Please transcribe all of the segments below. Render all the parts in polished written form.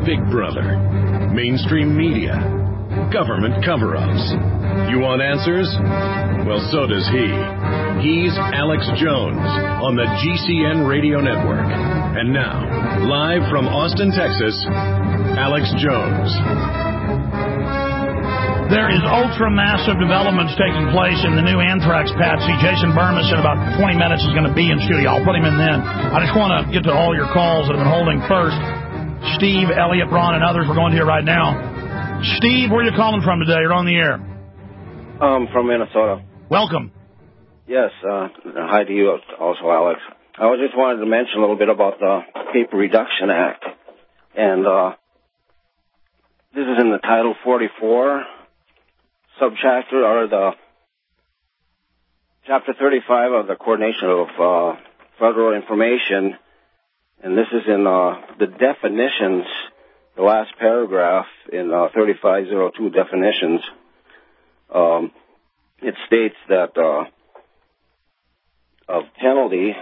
Big Brother, mainstream media, government cover-ups. You want answers? Well, so does he. He's Alex Jones on the GCN Radio Network. And now, live from Austin, Texas, Alex Jones. There is ultra-massive developments taking place in the new Anthrax Patsy. Jason Burmis in about 20 minutes is going to be in studio. I'll put him in then. I just want to get to all your calls that have been holding first. Steve, Elliot, Ron, and others, we're going to here right now. Steve, where are you calling from today? You're on the air. From Minnesota. Welcome. Yes, hi to you also, Alex. I just wanted to mention a little bit about the Paper Reduction Act. And this is in the Title 44 subchapter, or the Chapter 35 of the Coordination of Federal Information. And this is in the definitions, the last paragraph in 3502 definitions. It states that of penalty,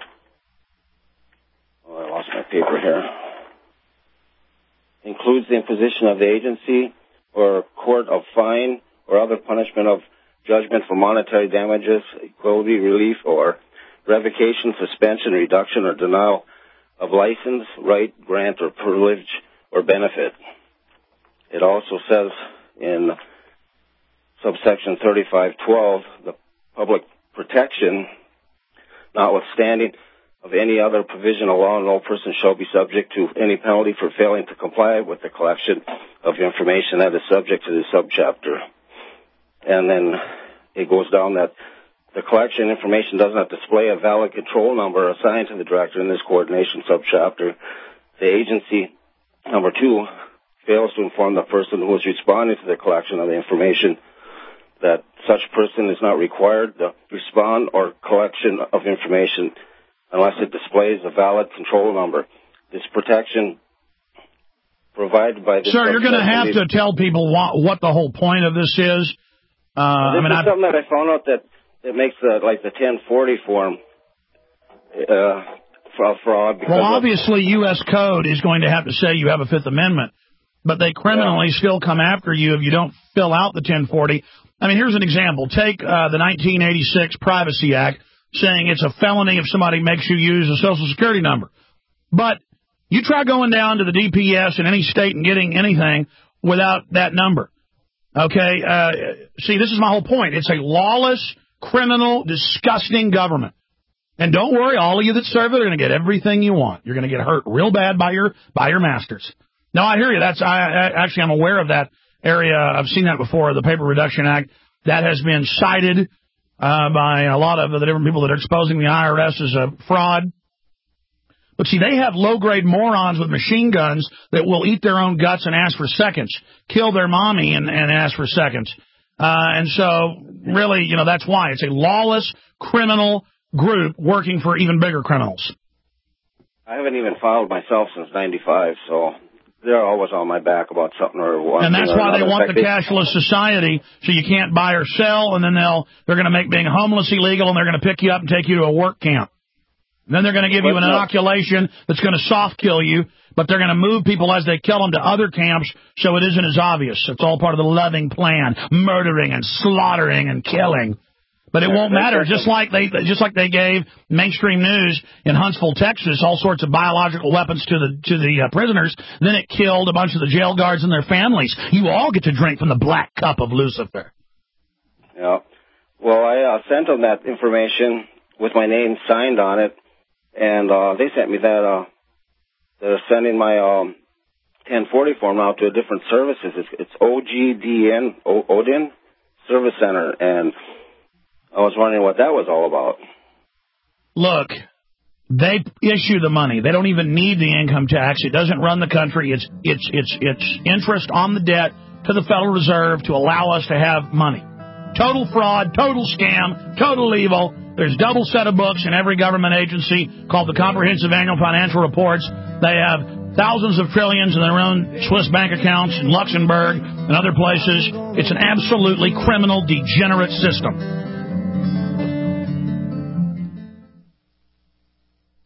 I lost my paper here, includes the imposition of the agency or court of fine or other punishment of judgment for monetary damages, equality, relief, or revocation, suspension, reduction, or denial of license, right, grant, or privilege, or benefit. It also says in subsection 3512, the public protection, notwithstanding of any other provision of law, no person shall be subject to any penalty for failing to comply with the collection of information that is subject to the subchapter. And then it goes down that the collection information does not display a valid control number assigned to the director in this coordination subchapter. The agency, number 2, fails to inform the person who is responding to the collection of the information that such person is not required to respond or collection of information unless it displays a valid control number. This protection provided by this... Sir, you're going to have to tell people what the whole point of this is. This is something that I found out that it makes the 1040 form fraud. Well, obviously, U.S. Code is going to have to say you have a Fifth Amendment, but they criminally still come after you if you don't fill out the 1040. I mean, here's an example. Take the 1986 Privacy Act, saying it's a felony if somebody makes you use a Social Security number. But you try going down to the DPS in any state and getting anything without that number. Okay? See, this is my whole point. It's a lawless, criminal, disgusting government. And don't worry, all of you that serve it are going to get everything you want. You're going to get hurt real bad by your masters. No, I hear you. I'm aware of that area. I've seen that before, the Paper Reduction Act. That has been cited by a lot of the different people that are exposing the IRS as a fraud. But see, they have low-grade morons with machine guns that will eat their own guts and ask for seconds, kill their mommy and ask for seconds. And so, really, that's why. It's a lawless, criminal group working for even bigger criminals. I haven't even filed myself since 95, so they're always on my back about something or one. And that's why they want the cashless society, so you can't buy or sell, and then they're going to make being homeless illegal, and they're going to pick you up and take you to a work camp. And then they're going to give you an inoculation that's going to soft kill you, but they're going to move people as they kill them to other camps so it isn't as obvious. It's all part of the loving plan, murdering and slaughtering and killing. But it won't matter. Just like they gave mainstream news in Huntsville, Texas, all sorts of biological weapons to the prisoners. Then it killed a bunch of the jail guards and their families. You all get to drink from the black cup of Lucifer. Yeah. Well, I sent them that information with my name signed on it, and they sent me that. They're sending my 1040 form out to different services. It's OGDN, Odin Service Center, and I was wondering what that was all about. Look, they issue the money. They don't even need the income tax. It doesn't run the country. It's interest on the debt to the Federal Reserve to allow us to have money. Total fraud, total scam, total evil. There's double set of books in every government agency called the Comprehensive Annual Financial Reports. They have thousands of trillions in their own Swiss bank accounts in Luxembourg and other places. It's an absolutely criminal, degenerate system.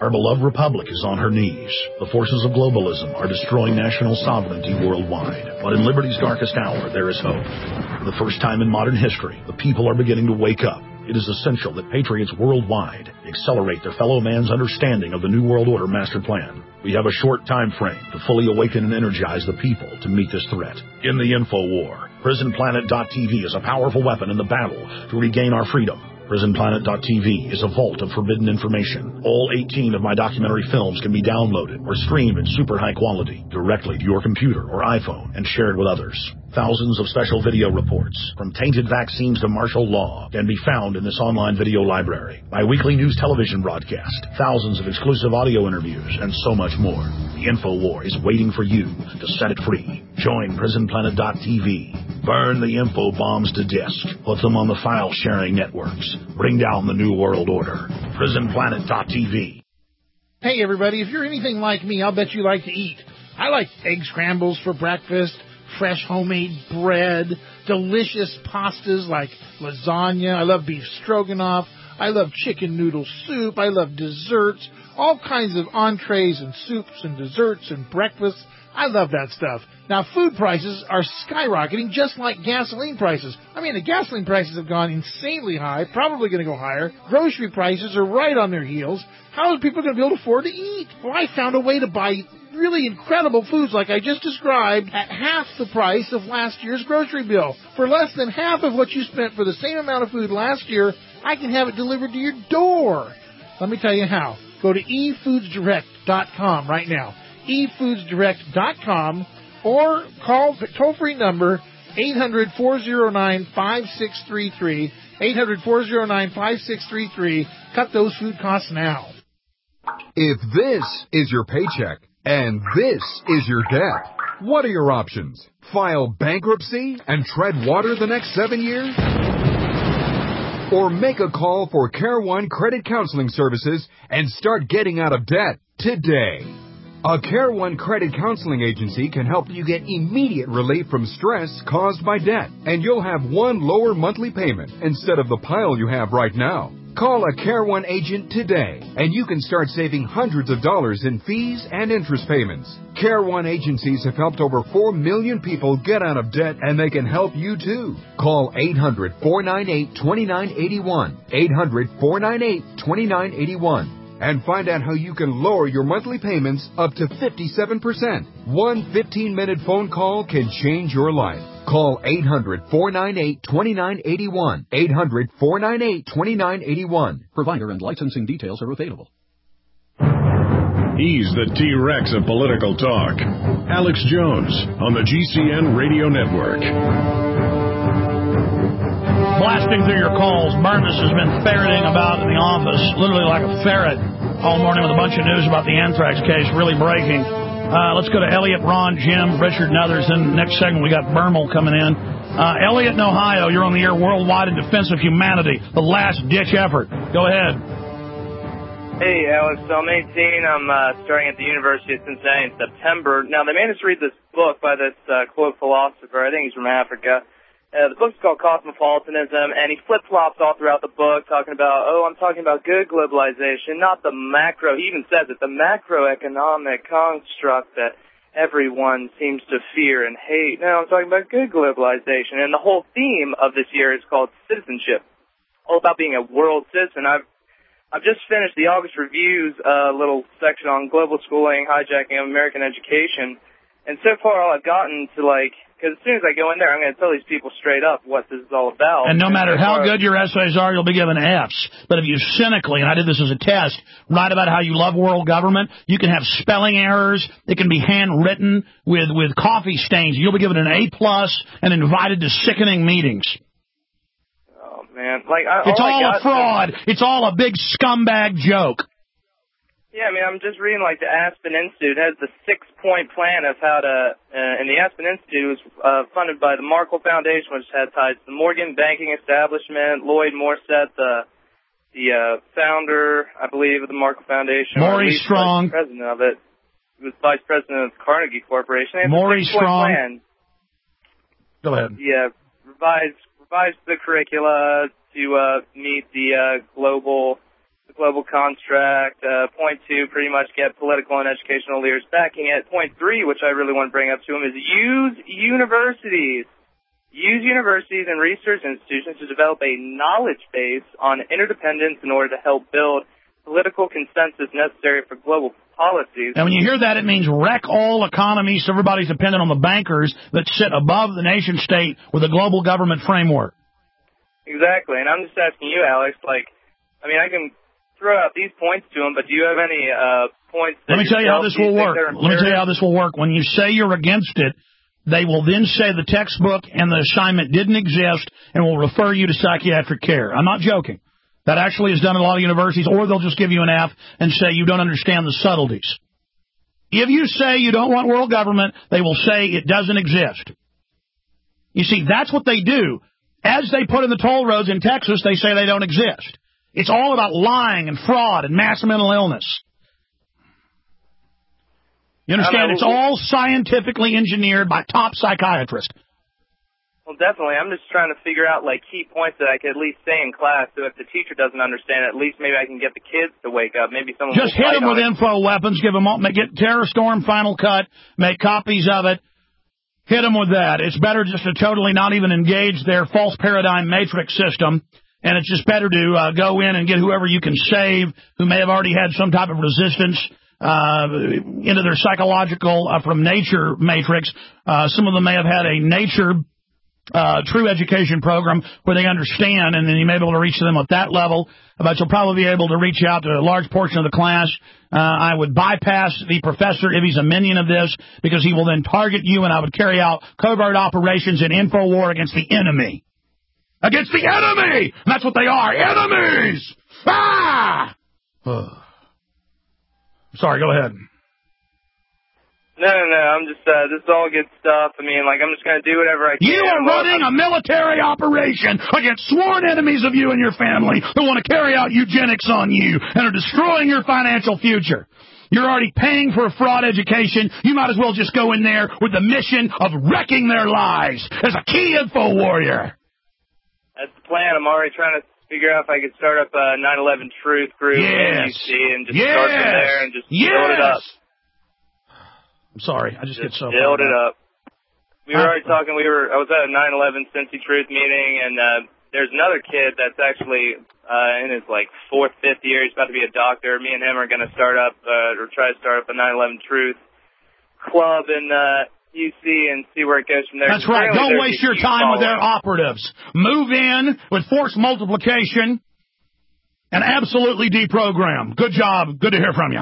Our beloved republic is on her knees. The forces of globalism are destroying national sovereignty worldwide. But in liberty's darkest hour, there is hope. For the first time in modern history, the people are beginning to wake up. It is essential that patriots worldwide accelerate their fellow man's understanding of the New World Order master plan. We have a short time frame to fully awaken and energize the people to meet this threat. In the info war, PrisonPlanet.tv is a powerful weapon in the battle to regain our freedom. PrisonPlanet.tv is a vault of forbidden information. All 18 of my documentary films can be downloaded or streamed in super high quality directly to your computer or iPhone and shared with others. Thousands of special video reports, from tainted vaccines to martial law, can be found in this online video library. My weekly news television broadcast, thousands of exclusive audio interviews, and so much more. The InfoWar is waiting for you to set it free. Join PrisonPlanet.tv. Burn the info bombs to disk. Put them on the file-sharing networks. Bring down the New World Order. PrisonPlanet.tv. Hey, everybody, if you're anything like me, I'll bet you like to eat. I like egg scrambles for breakfast, fresh homemade bread, delicious pastas like lasagna. I love beef stroganoff. I love chicken noodle soup. I love desserts, all kinds of entrees and soups and desserts and breakfasts. I love that stuff. Now, food prices are skyrocketing just like gasoline prices. I mean, the gasoline prices have gone insanely high, probably going to go higher. Grocery prices are right on their heels. How are people going to be able to afford to eat? Well, I found a way to buy really incredible foods like I just described at half the price of last year's grocery bill. For less than half of what you spent for the same amount of food last year, I can have it delivered to your door. Let me tell you how. Go to efoodsdirect.com right now. efoodsdirect.com or call the toll-free number 800-409-5633, 800-409-5633. Cut those food costs now. If this is your paycheck and this is your debt, what are your options? File bankruptcy and tread water the next 7 years? Or make a call for Care One Credit Counseling Services and start getting out of debt today. A Care One Credit Counseling Agency can help you get immediate relief from stress caused by debt, and you'll have one lower monthly payment instead of the pile you have right now. Call a Care One agent today, and you can start saving hundreds of dollars in fees and interest payments. Care One agencies have helped over 4 million people get out of debt, and they can help you too. Call 800-498-2981, 800-498-2981. and find out how you can lower your monthly payments up to 57%. One 15-minute phone call can change your life. Call 800-498-2981. 800-498-2981. Provider and licensing details are available. He's the T-Rex of political talk. Alex Jones on the GCN Radio Network. Blasting through your calls, Burness has been ferreting about in the office, literally like a ferret, all morning with a bunch of news about the anthrax case, really breaking. Let's go to Elliot, Ron, Jim, Richard, and others. Then next segment, we got Bermel coming in. Elliot in Ohio, you're on the air worldwide in defense of humanity, the last-ditch effort. Go ahead. Hey, Alex. So I'm 18. I'm starting at the University of Cincinnati in September. Now, they made us read this book by this quote philosopher. I think he's from Africa. The book's called Cosmopolitanism, and he flip-flops all throughout the book, talking about, I'm talking about good globalization, not the macro. He even says it, the macroeconomic construct that everyone seems to fear and hate. No, I'm talking about good globalization. And the whole theme of this year is called citizenship, all about being a world citizen. I've just finished the August Review's little section on global schooling, hijacking of American education, and so far all I've gotten to, because as soon as I go in there, I'm going to tell these people straight up what this is all about. And no matter how good your essays are, you'll be given Fs. But if you cynically, and I did this as a test, write about how you love world government, you can have spelling errors. It can be handwritten with coffee stains. You'll be given an A+ and invited to sickening meetings. Oh, man. It's all a fraud. It's all a big scumbag joke. Yeah, I mean, I'm just reading, the Aspen Institute has the 6-point plan of how to, and the Aspen Institute was funded by the Markle Foundation, which had ties to the Morgan banking establishment, Lloyd Morset, the founder, I believe, of the Markle Foundation. Maurice Strong. Vice president of it. He was vice president of the Carnegie Corporation. Maurice Strong. Plan. Go ahead. Yeah, revised the curricula to meet the global the global construct. Point 2, pretty much get political and educational leaders backing it. Point 3, which I really want to bring up to him, is use universities. Use universities and research institutions to develop a knowledge base on interdependence in order to help build political consensus necessary for global policies. And when you hear that, it means wreck all economies so everybody's dependent on the bankers that sit above the nation state with a global government framework. Exactly. And I'm just asking you, Alex, I can throw out these points to him, but do you have any points that Let me tell you how this will work. Let me tell you how this will work. When you say you're against it, they will then say the textbook and the assignment didn't exist and will refer you to psychiatric care. I'm not joking. That actually is done at a lot of universities, or they'll just give you an F and say you don't understand the subtleties. If you say you don't want world government, they will say it doesn't exist. You see, that's what they do. As they put in the toll roads in Texas, they say they don't exist. It's all about lying and fraud and mass mental illness. You understand? It's all scientifically engineered by top psychiatrists. Well, definitely. I'm just trying to figure out, key points that I could at least say in class, so if the teacher doesn't understand, at least maybe I can get the kids to wake up. Maybe someone just hit them with info weapons, give them all, get Terror Storm Final Cut, make copies of it, hit them with that. It's better just to totally not even engage their false paradigm matrix system, and it's just better to go in and get whoever you can save who may have already had some type of resistance into their psychological from nature matrix. Some of them may have had a nature true education program where they understand, and then you may be able to reach them at that level, but you'll probably be able to reach out to a large portion of the class. I would bypass the professor if he's a minion of this, because he will then target you, and I would carry out covert operations and info war against the enemy. Against the enemy! And that's what they are, enemies! Ah! Sorry, go ahead. No, I'm just, this is all good stuff. I'm just going to do whatever I can. You are running a military operation against sworn enemies of you and your family who want to carry out eugenics on you and are destroying your financial future. You're already paying for a fraud education. You might as well just go in there with the mission of wrecking their lives as a key info warrior. That's the plan. I'm already trying to figure out if I could start up a 9/11 Truth group in UC and just start from there and just build it up. I'm sorry, I just get so build it up. We were already talking. I was at a 9/11 Cincy Truth meeting, and there's another kid that's actually in his 4th, 5th year. He's about to be a doctor. Me and him are going to start up or try to start up a 9/11 Truth club in UC and see where it goes from there. That's right. Don't waste your time with their operatives. Move in with force multiplication and absolutely deprogram. Good job. Good to hear from you.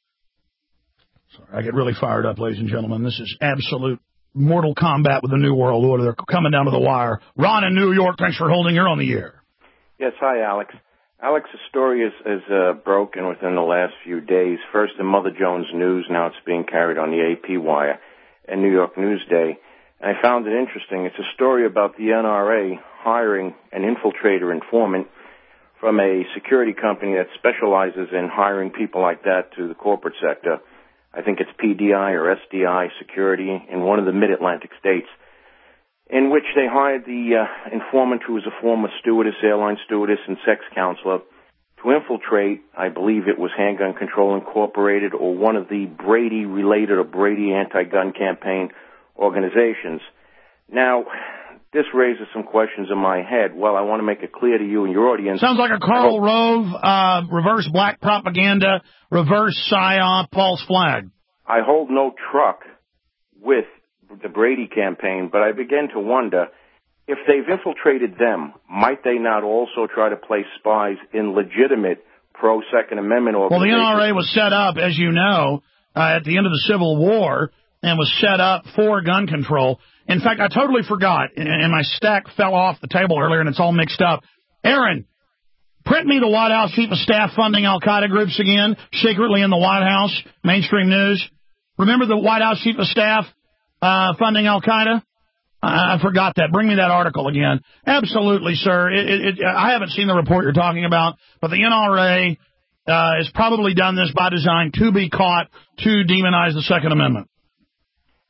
I get really fired up, ladies and gentlemen. This is absolute Mortal Kombat with the New World Order. They're coming down to the wire. Ron in New York, thanks for holding. You're on the air. Yes, hi, Alex. Alex's story is broken within the last few days. First in Mother Jones News, now it's being carried on the AP Wire and New York Newsday. And I found it interesting. It's a story about the NRA hiring an infiltrator informant from a security company that specializes in hiring people like that to the corporate sector. I think it's PDI or SDI Security in one of the mid-Atlantic states, in which they hired the informant who was a former stewardess, airline stewardess, and sex counselor to infiltrate, I believe it was Handgun Control Incorporated or one of the Brady-related or Brady anti-gun campaign organizations. Now, this raises some questions in my head. Well, I want to make it clear to you and your audience. Sounds like a Karl Rove, reverse black propaganda, reverse PSYOP, false flag. I hold no truck with the Brady campaign, but I begin to wonder, if they've infiltrated them, might they not also try to place spies in legitimate pro-Second Amendment organizations? Well, the NRA was set up, as you know, at the end of the Civil War, and was set up for gun control. In fact, I totally forgot, and my stack fell off the table earlier, and it's all mixed up. Aaron, print me the White House Chief of Staff funding al-Qaeda groups again, secretly in the White House, mainstream news. Remember the White House Chief of Staff funding al-Qaeda? I forgot that. Bring me that article again. Absolutely, sir. I haven't seen the report you're talking about, but the NRA has probably done this by design to be caught, to demonize the Second Amendment.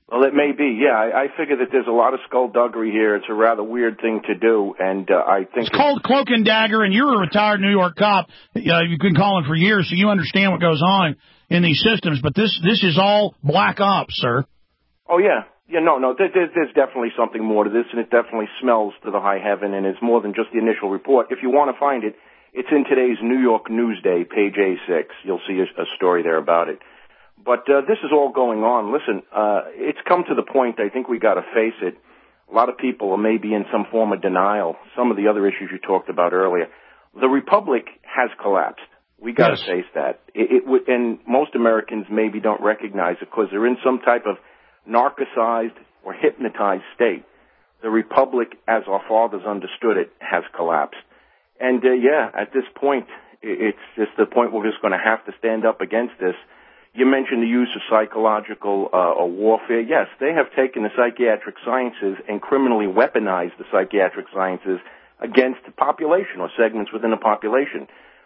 Well, it may be, yeah. I figure that there's a lot of skullduggery here. It's a rather weird thing to do, and I think... It's called cloak and dagger, and you're a retired New York cop. You've been calling for years, so you understand what goes on in these systems, but this is all black ops, sir. Oh, yeah. Yeah, no, there's definitely something more to this, and it definitely smells to the high heaven, and it's more than just the initial report. If you want to find it, it's in today's New York Newsday, page A6. You'll see a story there about it. But this is all going on. Listen, it's come to the point, I think we got to face it. A lot of people are maybe in some form of denial. Some of the other issues you talked about earlier. The Republic has collapsed. We got to face that. And most Americans maybe don't recognize it because they're in some type of narcissized or hypnotized state. The Republic, as our fathers understood it, has collapsed. And, at this point, it's just the point we're just going to have to stand up against this. You mentioned the use of psychological warfare. Yes, they have taken the psychiatric sciences and criminally weaponized the psychiatric sciences against the population or segments within the population.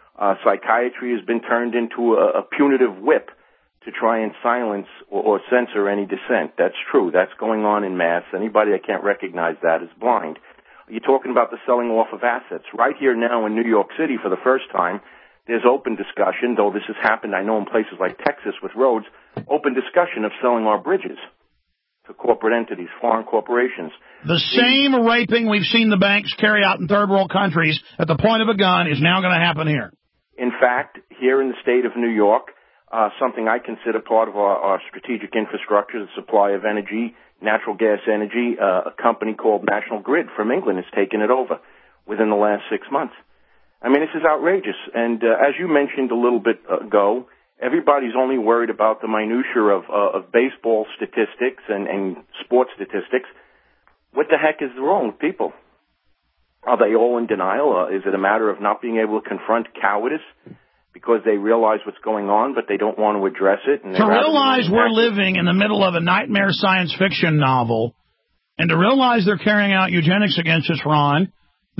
Psychiatry has been turned into a punitive whip to try and silence or censor any dissent. That's true. That's going on in mass. Anybody that can't recognize that is blind. You're talking about the selling off of assets. Right here now in New York City for the first time, there's open discussion, though this has happened, I know, in places like Texas with roads, open discussion of selling our bridges to corporate entities, foreign corporations. The same raping we've seen the banks carry out in third world countries at the point of a gun is now going to happen here. In fact, here in the state of New York, something I consider part of our strategic infrastructure, the supply of energy, natural gas energy, a company called National Grid from England has taken it over within the last 6 months. I mean, this is outrageous. And as you mentioned a little bit ago, everybody's only worried about the minutiae of baseball statistics and sports statistics. What the heck is wrong with people? Are they all in denial? Is it a matter of not being able to confront cowardice because they realize what's going on, but they don't want to address it? And to realize we're living in the middle of a nightmare science fiction novel, and to realize they're carrying out eugenics against us, Ron.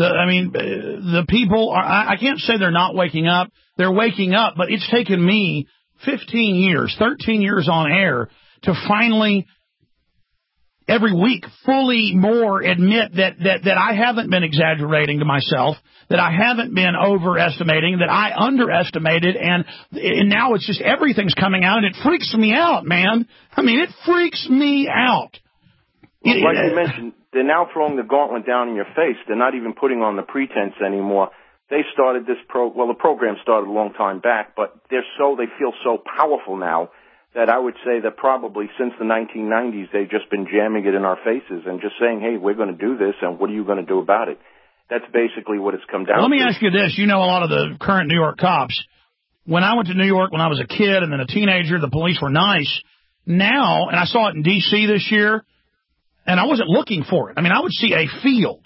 The people are, I can't say they're not waking up. They're waking up, but it's taken me 15 years, 13 years on air to finally, every week, fully more admit that I haven't been exaggerating to myself, that I haven't been overestimating, that I underestimated, and now it's just everything's coming out, and it freaks me out, man. I mean, it freaks me out. Well, like you mentioned, they're now throwing the gauntlet down in your face. They're not even putting on the pretense anymore. They started this the program started a long time back, but they feel so powerful now that I would say that probably since the 1990s, they've just been jamming it in our faces and just saying, hey, we're going to do this, and what are you going to do about it? That's basically what it's come down to. Let me ask you this. You know a lot of the current New York cops. When I went to New York when I was a kid and then a teenager, the police were nice. Now, and I saw it in D.C. this year, and I wasn't looking for it. I mean, I would see a field,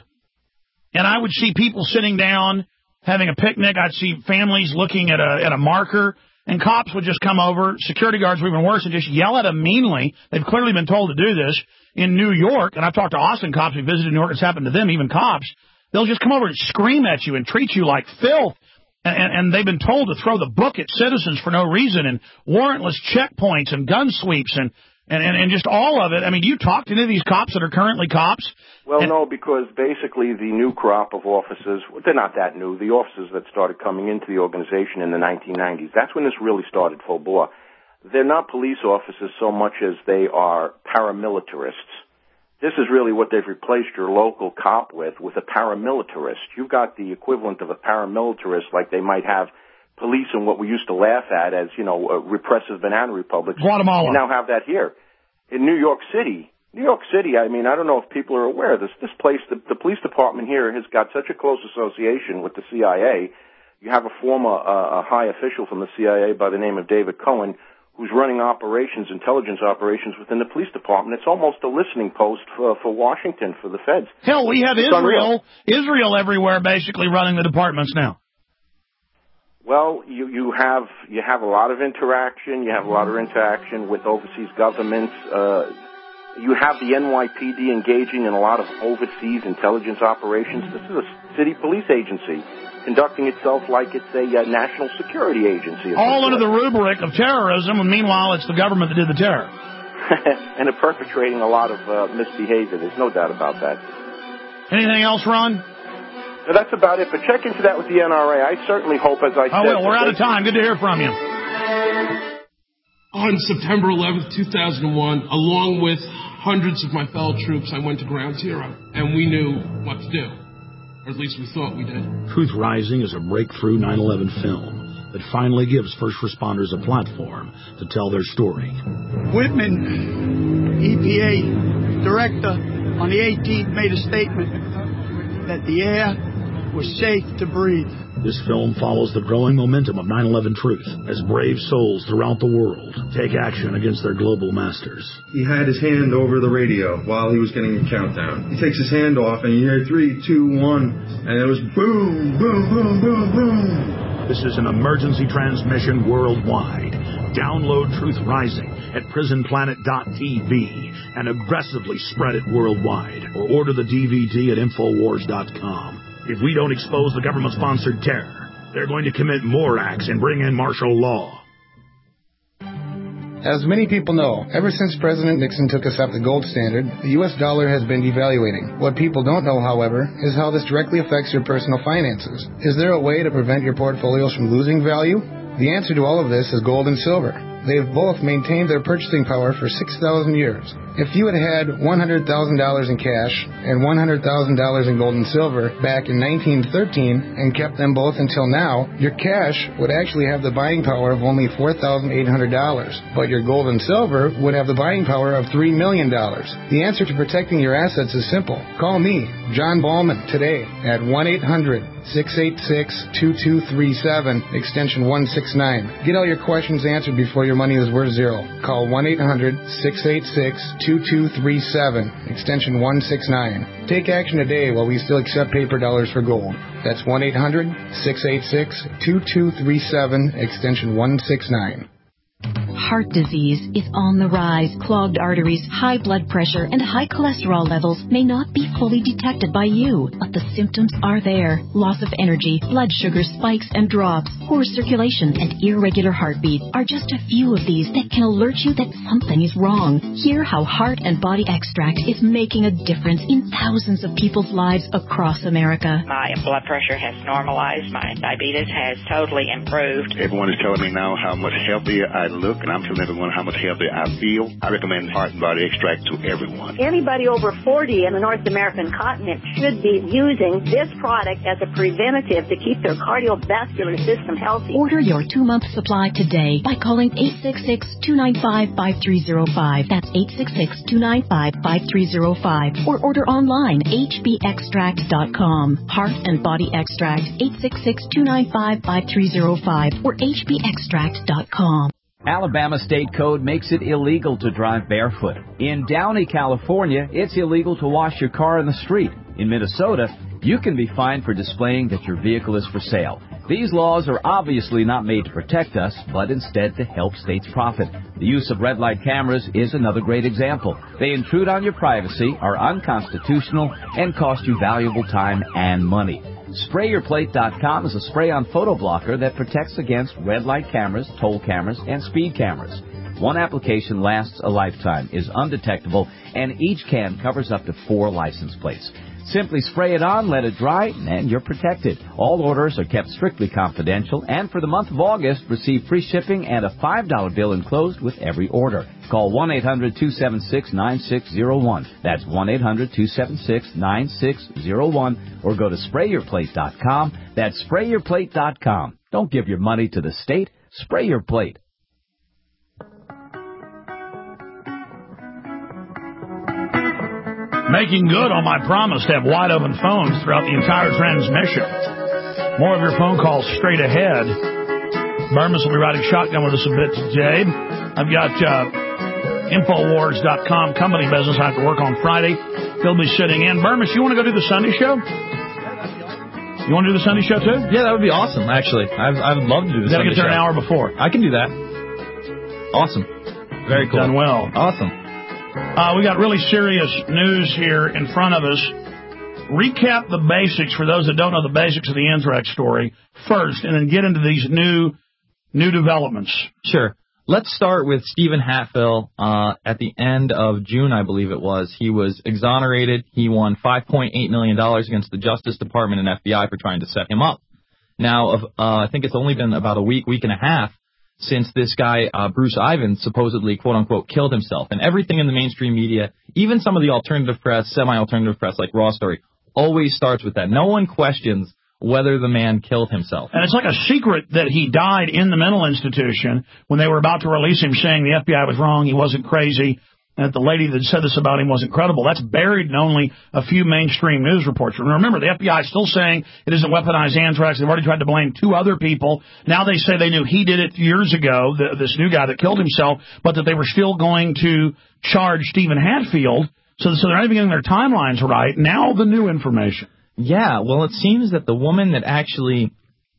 and I would see people sitting down having a picnic. I'd see families looking at a marker, and cops would just come over. Security guards were even worse and just yell at them meanly. They've clearly been told to do this. In New York, and I've talked to Austin cops who visited New York, it's happened to them, even cops, they'll just come over and scream at you and treat you like filth. And they've been told to throw the book at citizens for no reason, and warrantless checkpoints and gun sweeps and just all of it. I mean, do you talk to any of these cops that are currently cops? Well, no, because basically the new crop of officers, they're not that new, the officers that started coming into the organization in the 1990s, that's when this really started full bore. They're not police officers so much as they are paramilitarists. This is really what they've replaced your local cop with a paramilitarist. You've got the equivalent of a paramilitarist like they might have police in what we used to laugh at as, repressive banana republics. Guatemala. You now have that here. In New York City, I mean, I don't know if people are aware of this. This place, the police department here has got such a close association with the CIA. You have a former high official from the CIA by the name of David Cohen who's running intelligence operations within the police department. It's almost a listening post for Washington, for the feds. Hell, we have Israel everywhere basically running the departments now. Well, you have a lot of interaction. You have a lot of interaction with overseas governments. You have the NYPD engaging in a lot of overseas intelligence operations. This is a city police agency conducting itself like it's a national security agency. All under the rubric of terrorism, and meanwhile it's the government that did the terror. and are perpetrating a lot of misbehavior. There's no doubt about that. Anything else, Ron? So that's about it. But check into that with the NRA. I certainly hope, as I said... Oh, well, we're out of time. Good to hear from you. On September 11th, 2001, along with hundreds of my fellow troops, I went to Ground Zero, and we knew what to do. Or at least we thought we did. Truth Rising is a breakthrough 9/11 film that finally gives first responders a platform to tell their story. Whitman, EPA director, on the 18th made a statement that the air was safe to breathe. This film follows the growing momentum of 9/11 truth as brave souls throughout the world take action against their global masters. He had his hand over the radio while he was getting a countdown. He takes his hand off and you hear 3, 2, 1, and it was boom, boom, boom, boom, boom. This is an emergency transmission worldwide. Download Truth Rising at prisonplanet.tv and aggressively spread it worldwide, or order the DVD at Infowars.com. If we don't expose the government-sponsored terror, they're going to commit more acts and bring in martial law. As many people know, ever since President Nixon took us up the gold standard, the U.S. dollar has been devaluating. What people don't know, however, is how this directly affects your personal finances. Is there a way to prevent your portfolios from losing value? The answer to all of this is gold and silver. They have both maintained their purchasing power for 6,000 years. If you had had $100,000 in cash and $100,000 in gold and silver back in 1913 and kept them both until now, your cash would actually have the buying power of only $4,800, but your gold and silver would have the buying power of $3 million. The answer to protecting your assets is simple. Call me, John Ballman, today at 1-800-686-2237, extension 169. Get all your questions answered before your money is worth zero. Call 1-800-686-2237, extension 169. Take action today while we still accept paper dollars for gold. That's 1-800-686-2237, extension 169. Heart disease is on the rise. Clogged arteries, high blood pressure, and high cholesterol levels may not be fully detected by you, but the symptoms are there. Loss of energy, blood sugar spikes and drops, poor circulation, and irregular heartbeat are just a few of these that can alert you that something is wrong. Hear how Heart and Body Extract is making a difference in thousands of people's lives across America. My blood pressure has normalized. My diabetes has totally improved. Everyone is telling me now how much healthier I look, and I'm telling everyone how much healthier I feel. I recommend Heart and Body Extract to everyone. Anybody over 40 in the North American continent should be using this product as a preventative to keep their cardiovascular system healthy. Order your 2-month supply today by calling 866-295-5305. That's 866-295-5305. Or order online, hbextract.com. Heart and Body Extract, 866-295-5305 or hbextract.com. Alabama state code makes it illegal to drive barefoot. In Downey, California, it's illegal to wash your car in the street. In Minnesota, you can be fined for displaying that your vehicle is for sale. These laws are obviously not made to protect us, but instead to help states profit. The use of red light cameras is another great example. They intrude on your privacy, are unconstitutional, and cost you valuable time and money. SprayYourPlate.com is a spray-on photo blocker that protects against red light cameras, toll cameras, and speed cameras. One application lasts a lifetime, is undetectable, and each can covers up to 4 license plates. Simply spray it on, let it dry, and you're protected. All orders are kept strictly confidential, and for the month of August, receive free shipping and a $5 bill enclosed with every order. Call 1-800-276-9601. That's 1-800-276-9601. Or go to SprayYourPlate.com. That's SprayYourPlate.com. Don't give your money to the state. Spray your plate. Making good on my promise to have wide open phones throughout the entire transmission. More of your phone calls straight ahead. Burmis will be riding shotgun with us a bit today. I've got Infowars.com company business I have to work on Friday. He'll be sitting in. Burmis, you want to go do the Sunday show? You want to do the Sunday show too? Yeah, that would be awesome, actually. I would love to do the Sunday show. Gotta get there an hour before. I can do that. Awesome. Very cool. Done well. Awesome. We got really serious news here in front of us. Recap the basics for those that don't know the basics of the Anthrax story first, and then get into these new developments. Sure. Let's start with Stephen Hatfill. At the end of June, I believe it was, he was exonerated. He won $5.8 million against the Justice Department and FBI for trying to set him up. Now, I think it's only been about a week and a half since this guy, Bruce Ivins, supposedly, quote-unquote, killed himself. And everything in the mainstream media, even some of the alternative press, semi-alternative press like Raw Story, always starts with that. No one questions whether the man killed himself. And it's like a secret that he died in the mental institution when they were about to release him, saying the FBI was wrong, he wasn't crazy, and that the lady that said this about him wasn't credible. That's buried in only a few mainstream news reports. Remember, the FBI is still saying it isn't weaponized anthrax. They've already tried to blame 2 other people. Now they say they knew he did it years ago, this new guy that killed himself, but that they were still going to charge Stephen Hatfield. So they're not even getting their timelines right. Now the new information. Yeah, well, it seems that the woman that actually,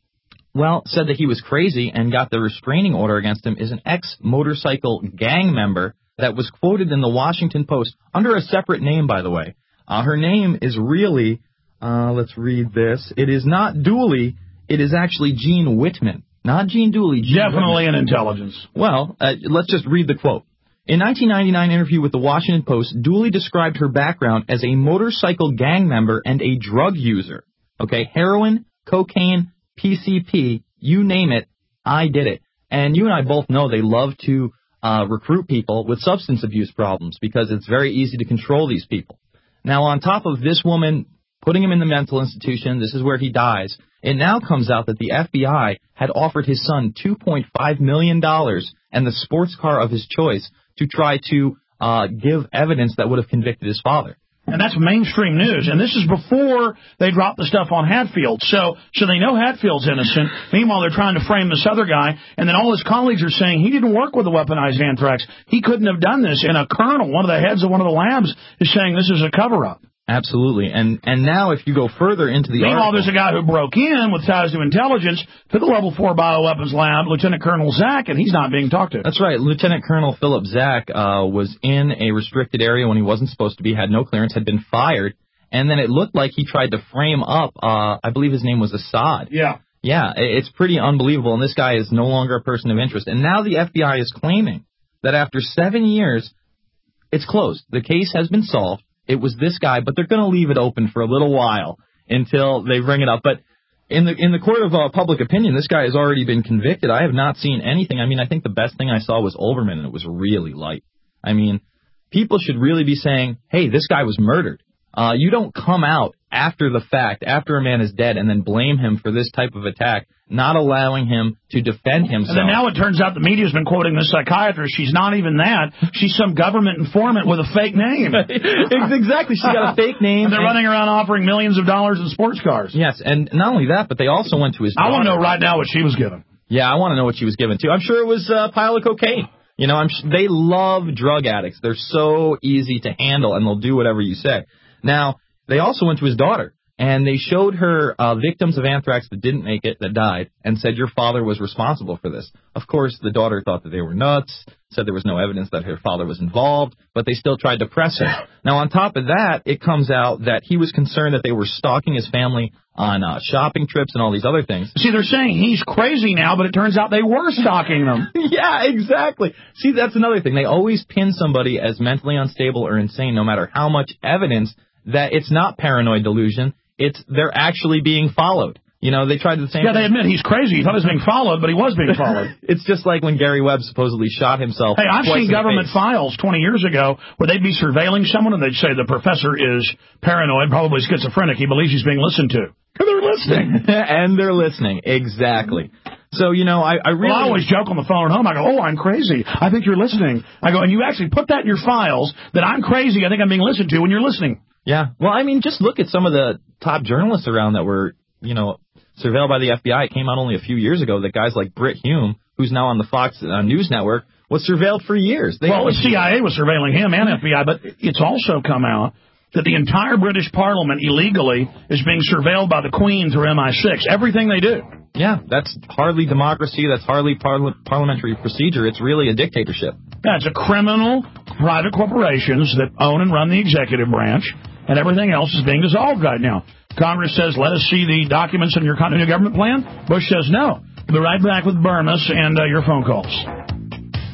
said that he was crazy and got the restraining order against him is an ex-motorcycle gang member that was quoted in the Washington Post under a separate name, by the way. Her name is really, let's read this. It is not Dooley. It is actually Jean Whitman. Not Jean Dooley. Definitely an intelligence. Well, let's just read the quote. In 1999 interview with the Washington Post, Dooley described her background as a motorcycle gang member and a drug user. Okay, heroin, cocaine, PCP, you name it, I did it. And you and I both know they love to recruit people with substance abuse problems because it's very easy to control these people. Now, on top of this woman putting him in the mental institution, this is where he dies, it now comes out that the FBI had offered his son $2.5 million and the sports car of his choice to try to give evidence that would have convicted his father. And that's mainstream news. And this is before they dropped the stuff on Hatfield. So they know Hatfield's innocent. Meanwhile, they're trying to frame this other guy. And then all his colleagues are saying he didn't work with the weaponized anthrax. He couldn't have done this. And a colonel, one of the heads of one of the labs, is saying this is a cover-up. Absolutely. And now if you go further into the Meanwhile, article, there's a guy who broke in with ties to intelligence to the Level 4 bioweapons lab, Lieutenant Colonel Zach, and he's not being talked to. That's right. Lieutenant Colonel Philip Zach was in a restricted area when he wasn't supposed to be, had no clearance, had been fired, and then it looked like he tried to frame up, I believe his name was Assad. Yeah. Yeah, it's pretty unbelievable, and this guy is no longer a person of interest. And now the FBI is claiming that after 7 years, it's closed. The case has been solved. It was this guy, but they're going to leave it open for a little while until they bring it up. But in the court of public opinion, this guy has already been convicted. I have not seen anything. I mean, I think the best thing I saw was Olbermann, and it was really light. I mean, people should really be saying, hey, this guy was murdered. You don't come out after the fact, after a man is dead, and then blame him for this type of attack, not allowing him to defend himself. And then now it turns out the media's been quoting this psychiatrist. She's not even that. She's some government informant with a fake name. Exactly. She's got a fake name. And they're running around offering millions of dollars in sports cars. Yes, and not only that, but they also went to his daughter. I want to know right now what she was given. Yeah, I want to know what she was given, too. I'm sure it was a pile of cocaine. You know, they love drug addicts. They're so easy to handle, and they'll do whatever you say. Now, they also went to his daughter, and they showed her victims of anthrax that didn't make it, that died, and said your father was responsible for this. Of course, the daughter thought that they were nuts, said there was no evidence that her father was involved, but they still tried to press her. Now, on top of that, it comes out that he was concerned that they were stalking his family on shopping trips and all these other things. See, they're saying he's crazy now, but it turns out they were stalking them. Yeah, exactly. See, that's another thing. They always pin somebody as mentally unstable or insane, no matter how much evidence that it's not paranoid delusion. They're actually being followed. You know, they tried the same thing. They admit he's crazy. He thought he was being followed, but he was being followed. It's just like when Gary Webb supposedly shot himself. Hey, I've seen government files 20 years ago where they'd be surveilling someone and they'd say the professor is paranoid, probably schizophrenic. He believes he's being listened to. They're listening. And they're listening. Exactly. So, you know, I really... Well, I always joke on the phone at home. I go, oh, I'm crazy. I think you're listening. I go, and you actually put that in your files that I'm crazy. I think I'm being listened to when you're listening. Yeah. Well, I mean, just look at some of the top journalists around that were, you know, surveilled by the FBI. It came out only a few years ago that guys like Britt Hume, who's now on the Fox News Network, was surveilled for years. The CIA was surveilling him and FBI, but it's also come out that the entire British Parliament illegally is being surveilled by the Queen through MI6. Everything they do. Yeah, that's hardly democracy. That's hardly parliamentary procedure. It's really a dictatorship. Yeah, it's a criminal private corporations that own and run the executive branch, and everything else is being dissolved right now. Congress says, let us see the documents in your continuity government plan. Bush says no. We'll be right back with Burmis and your phone calls.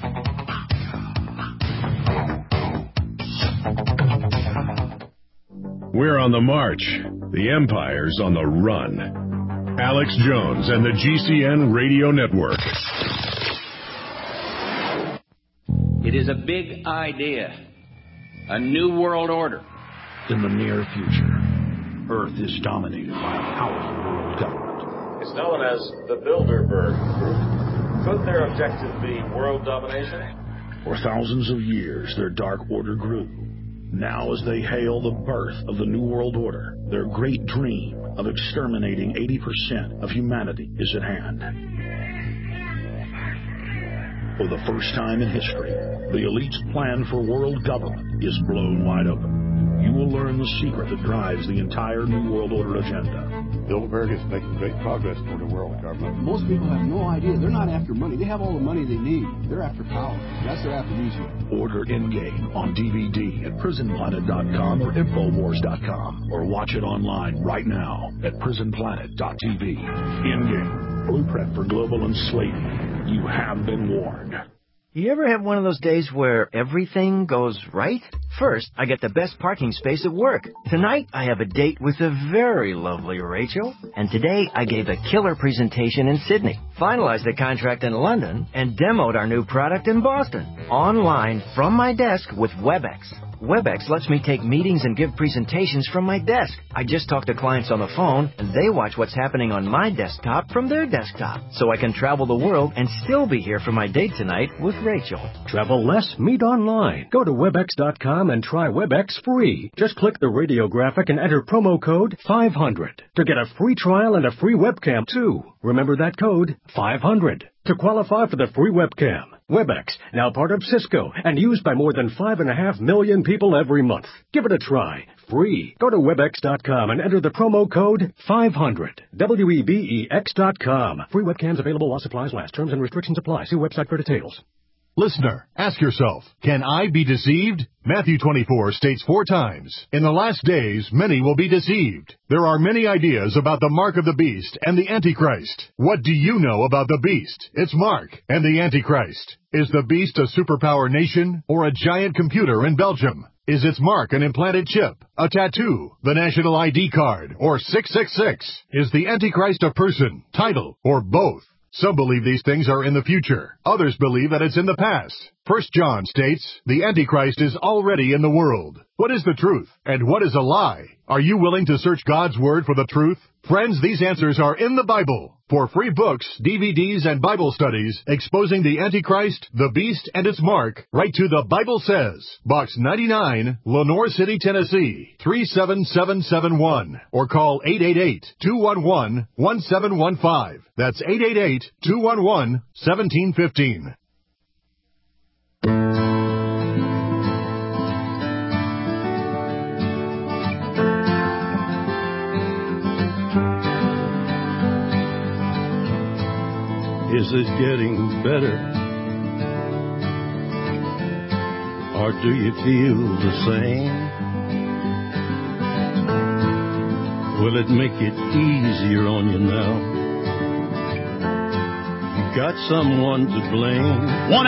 We're on the march. The empire's on the run. Alex Jones and the GCN Radio Network. It is a big idea. A new world order. In the near future, Earth is dominated by a powerful world government. It's known as the Bilderberg Group. Could their objective be world domination? For thousands of years, their dark order grew. Now, as they hail the birth of the New World Order, their great dream of exterminating 80% of humanity is at hand. For the first time in history, the elite's plan for world government is blown wide open. You will learn the secret that drives the entire New World Order agenda. Bilderberg is making great progress toward a world government. Most people have no idea. They're not after money. They have all the money they need. They're after power. That's their aphrodisiac. Order Endgame on DVD at PrisonPlanet.com or Infowars.com, or watch it online right now at PrisonPlanet.tv. Endgame, blueprint for global enslavement. You have been warned. You ever have one of those days where everything goes right? First, I get the best parking space at work. Tonight, I have a date with the very lovely Rachel. And today, I gave a killer presentation in Sydney, finalized the contract in London, and demoed our new product in Boston. Online, from my desk with WebEx. WebEx lets me take meetings and give presentations from my desk. I just talk to clients on the phone, and they watch what's happening on my desktop from their desktop. So I can travel the world and still be here for my date tonight with Rachel. Travel less, meet online. Go to Webex.com and try Webex free. Just click the radio graphic and enter promo code 500 to get a free trial and a free webcam, too. Remember that code, 500, to qualify for the free webcam. Webex, now part of Cisco, and used by more than 5.5 million people every month. Give it a try. Free. Go to Webex.com and enter the promo code 500. WEBEX.com. Free webcams available while supplies last. Terms and restrictions apply. See website for details. Listener, ask yourself, can I be deceived? Matthew 24 states 4 times, in the last days many will be deceived. There are many ideas about the mark of the beast and the Antichrist. What do you know about the beast, its mark, and the Antichrist? Is the beast a superpower nation or a giant computer in Belgium? Is its mark an implanted chip, a tattoo, the national ID card, or 666? Is the Antichrist a person, title, or both? Some believe these things are in the future. Others believe that it's in the past. 1 John states, the Antichrist is already in the world. What is the truth? And what is a lie? Are you willing to search God's Word for the truth? Friends, these answers are in the Bible. For free books, DVDs, and Bible studies exposing the Antichrist, the Beast, and its mark, write to The Bible Says, Box 99, Lenore City, Tennessee, 37771, or call 888-211-1715. That's 888-211-1715. Is it getting better? Or do you feel the same? Will it make it easier on you now? You got someone to blame.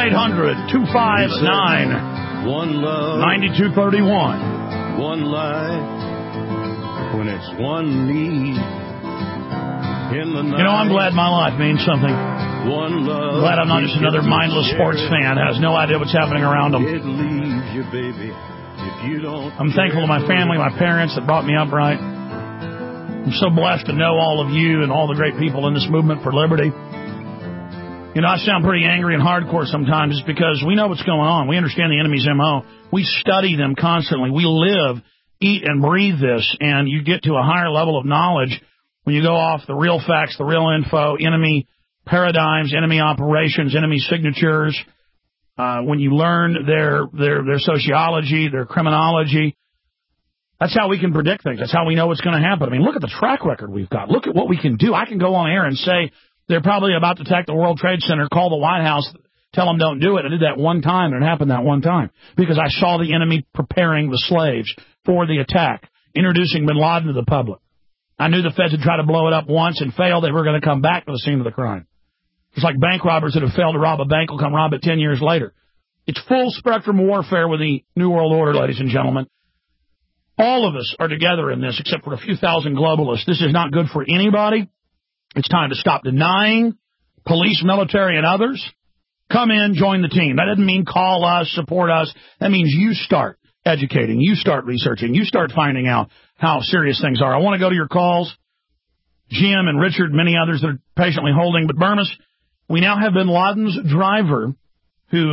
1-800-259 one love 9231. One life when it's one need. In the night, you know, I'm glad my life means something. One love. Glad I'm not just another mindless sports fan that has no idea what's happening around them. It leaves you, baby, if you don't. I'm thankful to my family, my parents that brought me up right. I'm so blessed to know all of you and all the great people in this movement for liberty. You know, I sound pretty angry and hardcore sometimes just because we know what's going on. We understand the enemy's MO. We study them constantly. We live, eat, and breathe this, and you get to a higher level of knowledge when you go off the real facts, the real info, enemy paradigms, enemy operations, enemy signatures, when you learn their sociology, their criminology. That's how we can predict things. That's how we know what's going to happen. I mean, look at the track record we've got. Look at what we can do. I can go on air and say they're probably about to attack the World Trade Center, call the White House, tell them don't do it. I did that one time, and it happened that one time because I saw the enemy preparing the slaves for the attack, introducing bin Laden to the public. I knew the feds had tried to blow it up once and failed. They were going to come back to the scene of the crime. It's like bank robbers that have failed to rob a bank will come rob it 10 years later. It's full spectrum warfare with the New World Order, ladies and gentlemen. All of us are together in this, except for a few thousand globalists. This is not good for anybody. It's time to stop denying police, military, and others. Come in, join the team. That doesn't mean call us, support us. That means you start educating, you start researching, you start finding out how serious things are. I want to go to your calls. Jim and Richard, many others that are patiently holding. But Burmis, we now have bin Laden's driver who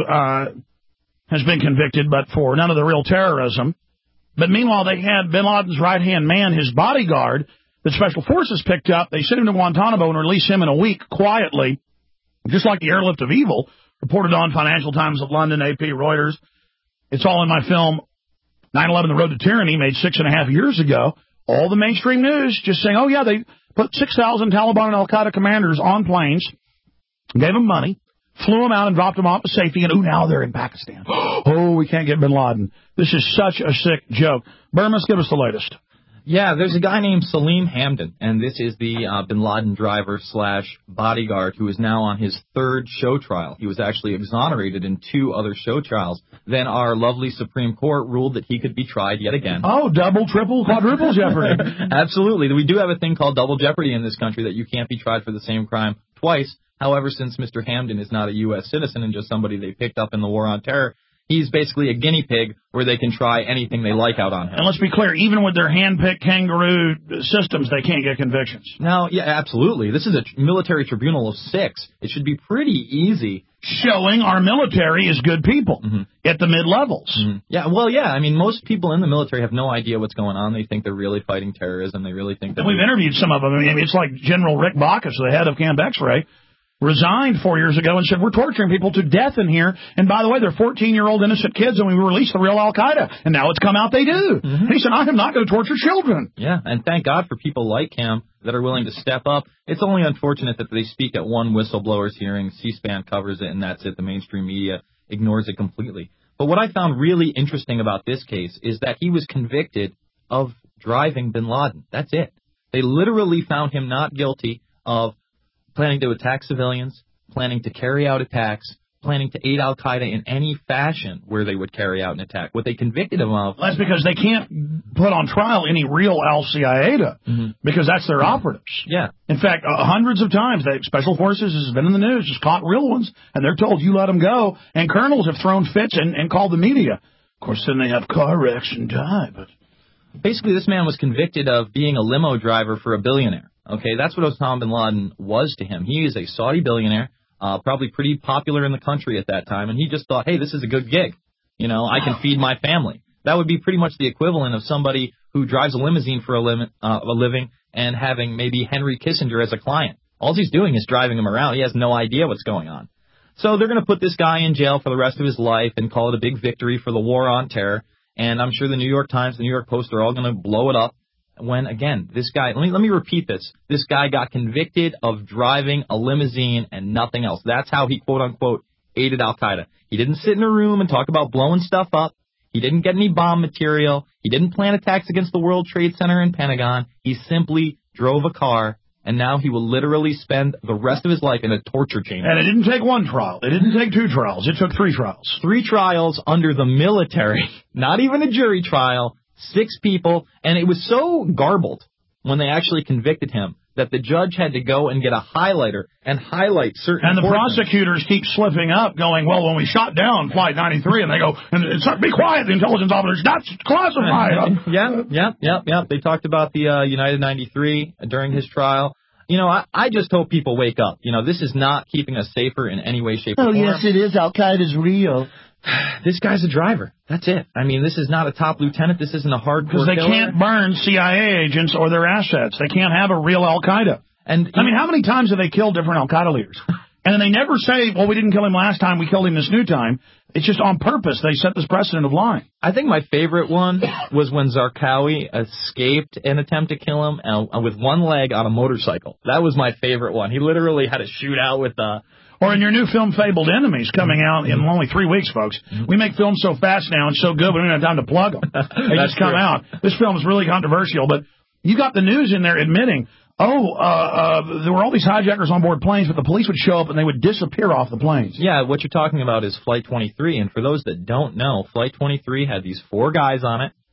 has been convicted, but for none of the real terrorism. But meanwhile, they had bin Laden's right-hand man, his bodyguard, that Special Forces picked up. They sent him to Guantanamo and released him in a week quietly, just like the airlift of evil, reported on Financial Times of London, AP, Reuters. It's all in my film, 9/11, The Road to Tyranny, made 6.5 years ago. All the mainstream news just saying, oh, yeah, they put 6,000 Taliban and al-Qaeda commanders on planes, gave them money, flew them out and dropped them off to safety, and now they're in Pakistan. Oh, we can't get bin Laden. This is such a sick joke. Burmis, give us the latest. Yeah, there's a guy named Salim Hamdan, and this is the bin Laden driver / bodyguard who is now on his third show trial. He was actually exonerated in 2 other show trials. Then our lovely Supreme Court ruled that he could be tried yet again. Oh, double, triple, quadruple jeopardy. Absolutely. We do have a thing called double jeopardy in this country, that you can't be tried for the same crime twice. However, since Mr. Hamdan is not a U.S. citizen and just somebody they picked up in the war on terror, he's basically a guinea pig where they can try anything they like out on him. And let's be clear, even with their hand-picked kangaroo systems, they can't get convictions. No, yeah, absolutely. This is a military tribunal of 6. It should be pretty easy. Showing our military is good people at the mid-levels. Yeah, well, yeah. I mean, most people in the military have no idea what's going on. They think they're really fighting terrorism. They really think that... And we've interviewed some of them. I mean, it's like General Rick Bacchus, the head of Camp X-Ray, resigned 4 years ago and said, we're torturing people to death in here. And by the way, they're 14-year-old innocent kids, and we released the real Al-Qaeda. And now it's come out they do. He said, I am not going to torture children. Yeah, and thank God for people like him that are willing to step up. It's only unfortunate that they speak at one whistleblower's hearing, C-SPAN covers it, and that's it. The mainstream media ignores it completely. But what I found really interesting about this case is that he was convicted of driving bin Laden. That's it. They literally found him not guilty of planning to attack civilians, planning to carry out attacks, planning to aid Al-Qaeda in any fashion where they would carry out an attack. What they convicted him of... That's because they can't put on trial any real al-Qaeda, because that's their operatives. Yeah. In fact, hundreds of times, Special Forces has been in the news, just caught real ones, and they're told, you let them go, and colonels have thrown fits and called the media. Of course, then they have car wrecks and die, but... Basically, this man was convicted of being a limo driver for a billionaire. Okay, that's what Osama bin Laden was to him. He is a Saudi billionaire, probably pretty popular in the country at that time, and he just thought, hey, this is a good gig. You know, I can feed my family. That would be pretty much the equivalent of somebody who drives a limousine for a living and having maybe Henry Kissinger as a client. All he's doing is driving him around. He has no idea what's going on. So they're going to put this guy in jail for the rest of his life and call it a big victory for the war on terror. And I'm sure the New York Times, the New York Post are all going to blow it up. When, again, this guy, let me repeat this. This guy got convicted of driving a limousine and nothing else. That's how he, quote-unquote, aided Al-Qaeda. He didn't sit in a room and talk about blowing stuff up. He didn't get any bomb material. He didn't plan attacks against the World Trade Center and Pentagon. He simply drove a car, and now he will literally spend the rest of his life in a torture chamber. And it didn't take one trial. It didn't take 2 trials. It took 3 trials. 3 trials under the military, not even a jury trial. 6 people, and it was so garbled when they actually convicted him that the judge had to go and get a highlighter and highlight certain... And the prosecutors keep slipping up, going, well, when we shot down Flight 93, and they go, be quiet, the intelligence officers, that's classified. Yeah. They talked about the United 93 during his trial. You know, I just hope people wake up. You know, this is not keeping us safer in any way, shape, or form. Oh, yes, it is. Al-Qaeda's real. This guy's a driver. That's it. I mean, this is not a top lieutenant. This isn't a hardcore Because they can't burn CIA agents or their assets. They can't have a real Al-Qaeda. And I mean, how many times have they killed different Al-Qaeda leaders? And then they never say, well, we didn't kill him last time, we killed him this new time. It's just on purpose. They set this precedent of lying. I think my favorite one was when Zarqawi escaped an attempt to kill him with one leg on a motorcycle. That was my favorite one. He literally had a shootout with... Or in your new film, Fabled Enemies, coming out in only 3 weeks, folks. We make films so fast now and so good, we don't have time to plug them. They just come out. This film is really controversial, but you got the news in there admitting, there were all these hijackers on board planes, but the police would show up and they would disappear off the planes. Yeah, what you're talking about is Flight 23, and for those that don't know, Flight 23 had these 4 guys on it.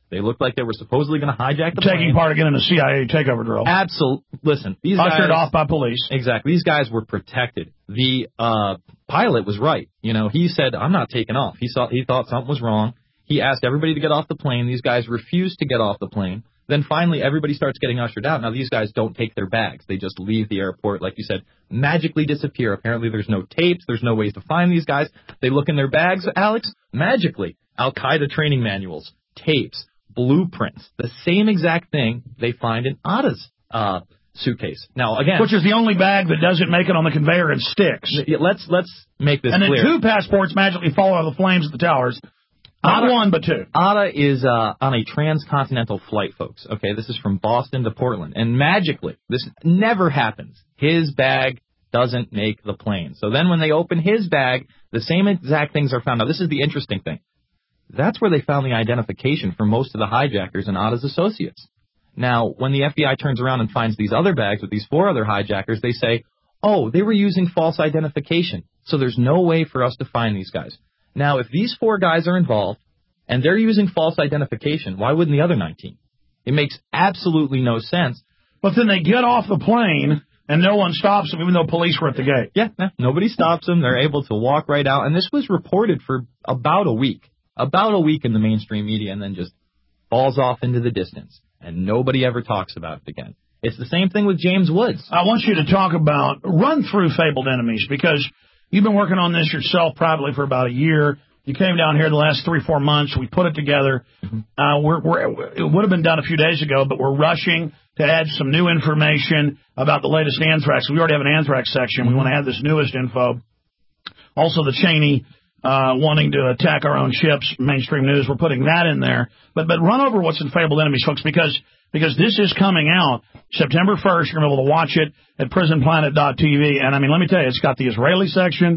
They looked like they were supposedly going to hijack the plane. Taking part again in a CIA takeover drill. Absolutely. Listen, these guys... Ushered off by police. Exactly. These guys were protected. The pilot was right. You know, he said, I'm not taking off. He thought something was wrong. He asked everybody to get off the plane. These guys refused to get off the plane. Then finally, everybody starts getting ushered out. Now, these guys don't take their bags. They just leave the airport, like you said, magically disappear. Apparently, there's no tapes. There's no ways to find these guys. They look in their bags, Alex, magically. Al-Qaeda training manuals, tapes, blueprints, the same exact thing they find in Atta's suitcase. Now, again... Which is the only bag that doesn't make it on the conveyor and sticks. Let's make this clear. And then 2 passports magically fall out of the flames at the towers. Not 1, but 2. Atta is on a transcontinental flight, folks. Okay, this is from Boston to Portland. And magically, this never happens. His bag doesn't make the plane. So then when they open his bag, the same exact things are found. Now, this is the interesting thing. That's where they found the identification for most of the hijackers and Atta's associates. Now, when the FBI turns around and finds these other bags with these 4 other hijackers, they say, oh, they were using false identification, so there's no way for us to find these guys. Now, if these 4 guys are involved, and they're using false identification, why wouldn't the other 19? It makes absolutely no sense. But then they get off the plane, and no one stops them, even though police were at the gate. Yeah, nobody stops them. They're able to walk right out. And this was reported for about a week in the mainstream media, and then just falls off into the distance. And nobody ever talks about it again. It's the same thing with James Woods. I want you to talk about, run through Fabled Enemies, because you've been working on this yourself probably for about a year. You came down here the last 3-4 months. We put it together. It would have been done a few days ago, but we're rushing to add some new information about the latest anthrax. We already have an anthrax section. We want to add this newest info. Also, the Cheney wanting to attack our own ships, mainstream news. We're putting that in there. But run over what's in Fabled Enemies, folks, because this is coming out September 1st. You're going to be able to watch it at prisonplanet.tv. And, I mean, let me tell you, it's got the Israeli section.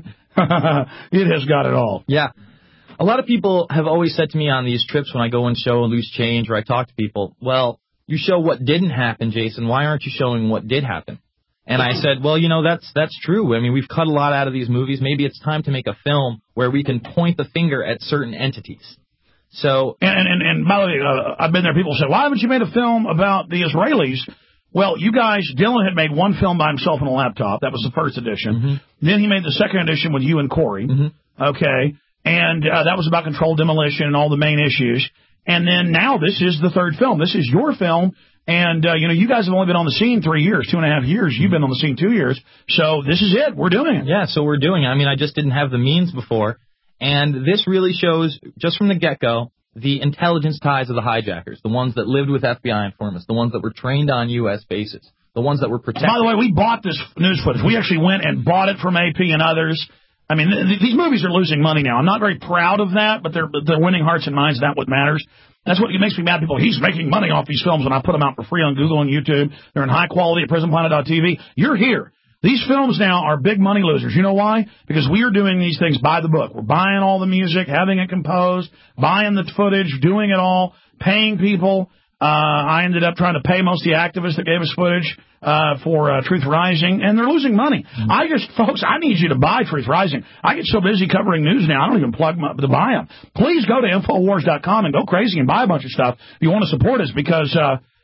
It has got it all. Yeah. A lot of people have always said to me on these trips when I go and show Loose Change or I talk to people, well, you show what didn't happen, Jason. Why aren't you showing what did happen? And I said, well, you know, that's true. I mean, we've cut a lot out of these movies. Maybe it's time to make a film where we can point the finger at certain entities. So, and by the way, I've been there. People say, why haven't you made a film about the Israelis? Well, you guys, Dylan had made 1 film by himself on a laptop. That was the first edition. Mm-hmm. Then he made the second edition with you and Corey. Mm-hmm. Okay. And that was about controlled demolition and all the main issues. And then now this is the 3rd film. This is your film. And, you know, you guys have only been on the scene 3 years, 2.5 years. You've been on the scene 2 years. So this is it. We're doing it. Yeah, so we're doing it. I mean, I just didn't have the means before. And this really shows, just from the get-go, the intelligence ties of the hijackers, the ones that lived with FBI informants, the ones that were trained on U.S. bases, the ones that were protected. By the way, we bought this news footage. We actually went and bought it from AP and others. I mean, these movies are losing money now. I'm not very proud of that, but they're winning hearts and minds. That's what matters. That's what makes me mad. People, he's making money off these films when I put them out for free on Google and YouTube. They're in high quality at prisonplanet.tv. You're here. These films now are big money losers. You know why? Because we are doing these things by the book. We're buying all the music, having it composed, buying the footage, doing it all, paying people. I ended up trying to pay most of the activists that gave us footage for Truth Rising, and they're losing money. Folks, I need you to buy Truth Rising. I get so busy covering news now, I don't even plug to buy them. Please go to Infowars.com and go crazy and buy a bunch of stuff if you want to support us, because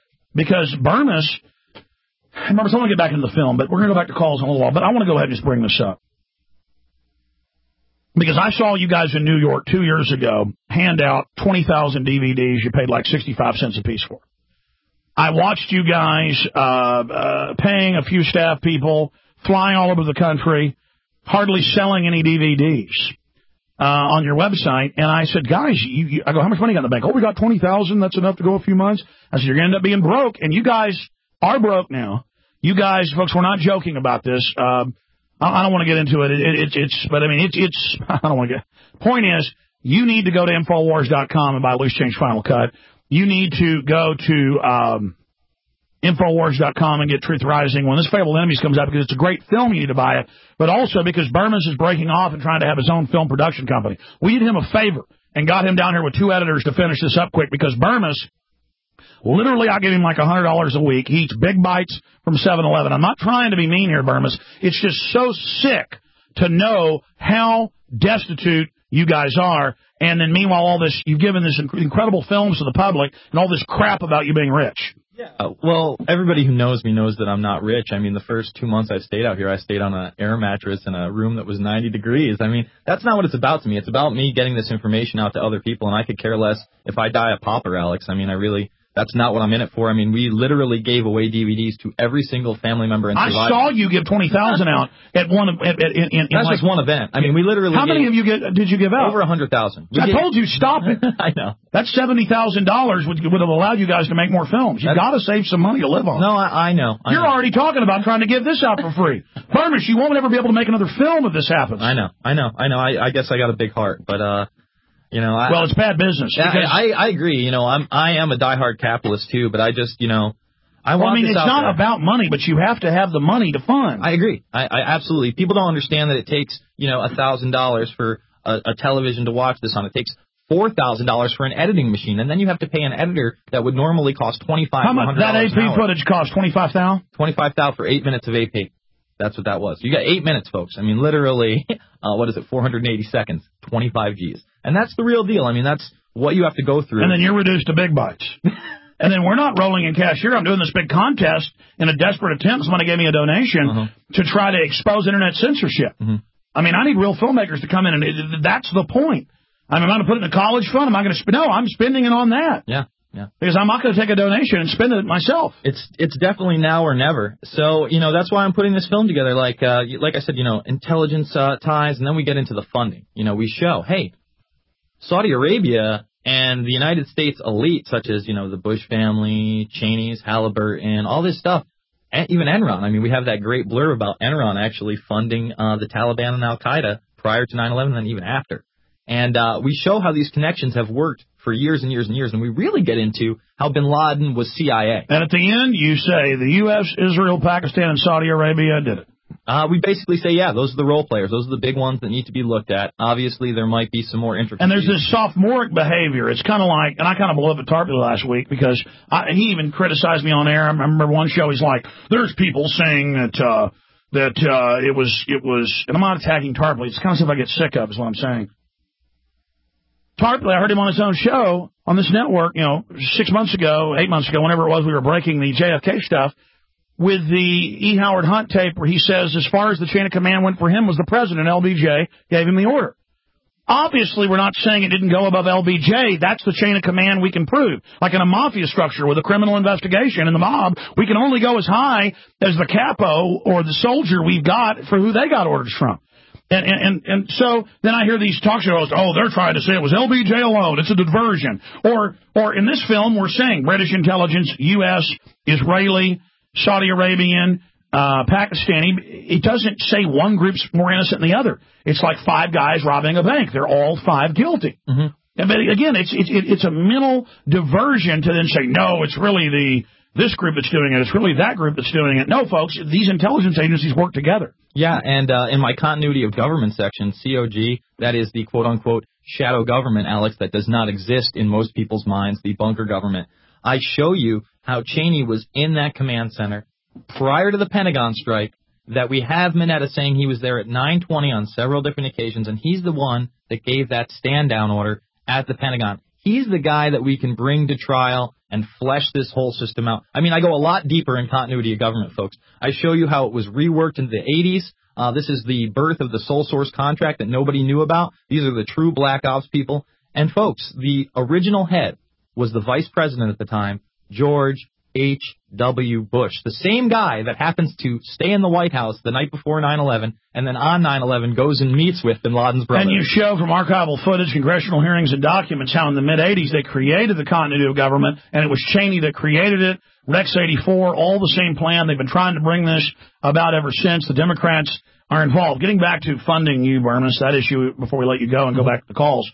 Burmis, remember, so I want to get back into the film, but we're going to go back to calls in a little while, but I want to go ahead and just bring this up. Because I saw you guys in New York 2 years ago hand out 20,000 DVDs you paid like 65 cents a piece for. I watched you guys paying a few staff people, flying all over the country, hardly selling any DVDs on your website. And I said, guys, I go, how much money you got in the bank? Oh, we got 20,000. That's enough to go a few months. I said, you're going to end up being broke. And you guys are broke now. You guys, folks, we're not joking about this. I don't want to get into it. I don't want to get. Point is, you need to go to Infowars.com and buy Loose Change Final Cut. You need to go to Infowars.com and get Truth Rising when this Fabled Enemies comes out, because it's a great film. You need to buy it, but also because Burmis is breaking off and trying to have his own film production company. We did him a favor and got him down here with 2 editors to finish this up quick, because Burmis, literally, I give him like $100 a week. He eats big bites from 7-Eleven. I'm not trying to be mean here, Burmis. It's just so sick to know how destitute you guys are. And then meanwhile, all this, you've given this incredible films to the public and all this crap about you being rich. Well, everybody who knows me knows that I'm not rich. I mean, the first 2 months I stayed out here, I stayed on an air mattress in a room that was 90 degrees. I mean, that's not what it's about to me. It's about me getting this information out to other people, and I could care less if I die a pauper, Alex. I mean, that's not what I'm in it for. I mean, we literally gave away DVDs to every single family member. And I saw you give 20,000 out at one. That's just one event. I mean, we literally. How many did you give out? Over 100,000. I told you stop it. I know. That's $70,000 would have allowed you guys to make more films. You've got to save some money to live on. No, I know. You're already talking about trying to give this out for free. Hermish, you won't ever be able to make another film if this happens. I know. I guess I got a big heart, but well, it's bad business. I agree. I am a diehard capitalist too, but I just, I mean, it's not about money, but you have to have the money to fund. I agree. I absolutely. People don't understand that it takes, $1,000 for a television to watch this on. It takes $4,000 for an editing machine, and then you have to pay an editor that would normally cost $2,500. How much that AP footage cost? $25,000. $25,000 for 8 minutes of AP. That's what that was. You got 8 minutes, folks. I mean, literally, 480 seconds, 25 Gs. And that's the real deal. I mean, that's what you have to go through. And then you're reduced to big bites. And then we're not rolling in cash here. I'm doing this big contest in a desperate attempt. Somebody gave me a donation to try to expose Internet censorship. I mean, I need real filmmakers to come in, and that's the point. I'm going to put it in a college fund. Am I going to No, I'm spending it on that. Yeah. Because I'm not going to take a donation and spend it myself. It's definitely now or never. So, that's why I'm putting this film together. Like I said, intelligence ties, and then we get into the funding. We show, hey, Saudi Arabia and the United States elite, such as, the Bush family, Cheney's, Halliburton, all this stuff, and even Enron. I mean, we have that great blurb about Enron actually funding the Taliban and Al-Qaeda prior to 9/11 and then even after. And we show how these connections have worked for years and years and years, and we really get into how bin Laden was CIA. And at the end, you say the U.S., Israel, Pakistan, and Saudi Arabia did it. We basically say, yeah, those are the role players. Those are the big ones that need to be looked at. Obviously, there might be some more intricacies. And there's this sophomoric behavior. It's kind of like, and I kind of blew up at Tarpley last week because he even criticized me on air. I remember one show, he's like, there's people saying that it was, and I'm not attacking Tarpley. It's kind of stuff I get sick of is what I'm saying. Tarpley, I heard him on his own show on this network, 6 months ago, 8 months ago, whenever it was we were breaking the JFK stuff, with the E. Howard Hunt tape where he says as far as the chain of command went for him was the president. LBJ gave him the order. Obviously, we're not saying it didn't go above LBJ. That's the chain of command we can prove. Like in a mafia structure with a criminal investigation in the mob, we can only go as high as the capo or the soldier we've got for who they got orders from. And so then I hear these talk shows, they're trying to say it was LBJ alone. It's a diversion. Or in this film, we're saying British intelligence, U.S., Israeli, Saudi Arabian, Pakistani. It doesn't say one group's more innocent than the other. It's like 5 guys robbing a bank. They're all 5 guilty. But again, it's a mental diversion to then say, no, it's really this group that's doing it. It's really that group that's doing it. No, folks, these intelligence agencies work together. Yeah, and in my continuity of government section, COG, that is the quote-unquote shadow government, Alex, that does not exist in most people's minds, the bunker government. I show you how Cheney was in that command center prior to the Pentagon strike, that we have Mineta saying he was there at 9:20 on several different occasions, and he's the one that gave that stand-down order at the Pentagon. He's the guy that we can bring to trial and flesh this whole system out. I mean, I go a lot deeper in continuity of government, folks. I show you how it was reworked in the 80s. This is the birth of the sole source contract that nobody knew about. These are the true black ops people. And, folks, the original head was the vice president at the time, George H.W. Bush, the same guy that happens to stay in the White House the night before 9/11 and then on 9/11 goes and meets with bin Laden's brother. And you show from archival footage, congressional hearings, and documents how in the mid-'80s they created the continuity of government, and it was Cheney that created it, Rex 84, all the same plan. They've been trying to bring this about ever since. The Democrats are involved. Getting back to funding you, Bermas, that issue before we let you go and go back to the calls.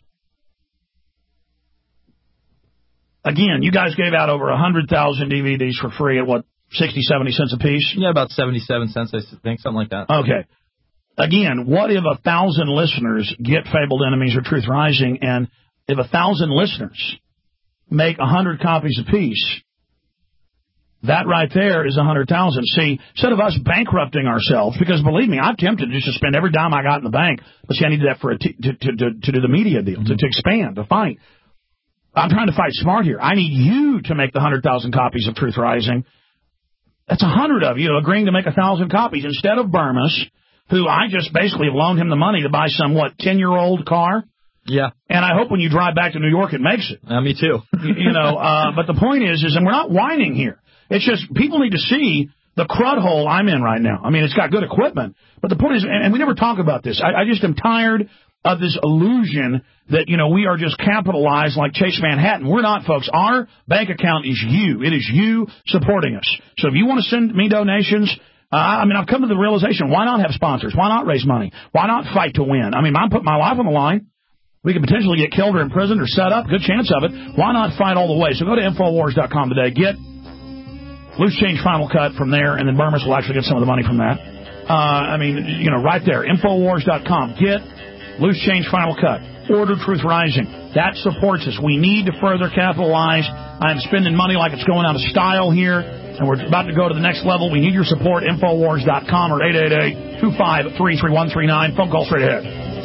Again, you guys gave out over 100,000 DVDs for free at, 60, 70 cents a piece? Yeah, about 77 cents, I think, something like that. Okay. Again, what if 1,000 listeners get Fabled Enemies or Truth Rising, and if 1,000 listeners make 100 copies apiece, That right there is 100,000. See, instead of us bankrupting ourselves, because believe me, I'm tempted just to spend every dime I got in the bank. But see, I need that for to do the media deal, to expand, to fight. I'm trying to fight smart here. I need you to make the 100,000 copies of Truth Rising. That's 100 of you agreeing to make 1,000 copies instead of Burmis, who I just basically have loaned him the money to buy some, 10-year-old car? Yeah. And I hope when you drive back to New York it makes it. Me too. But the point is, and we're not whining here. It's just people need to see the crud hole I'm in right now. I mean, it's got good equipment. But the point is, and we never talk about this, I just am tired of this illusion that, we are just capitalized like Chase Manhattan. We're not, folks. Our bank account is you. It is you supporting us. So if you want to send me donations, I've come to the realization, why not have sponsors? Why not raise money? Why not fight to win? I'm putting my life on the line. We could potentially get killed or imprisoned or set up. Good chance of it. Why not fight all the way? So go to Infowars.com today. Get Loose Change Final Cut from there, and then Burmis will actually get some of the money from that. Right there. Infowars.com. Get Loose Change Final Cut. Order Truth Rising. That supports us. We need to further capitalize. I'm spending money like it's going out of style here, and we're about to go to the next level. We need your support. Infowars.com or 888-253-3139. Phone call straight ahead.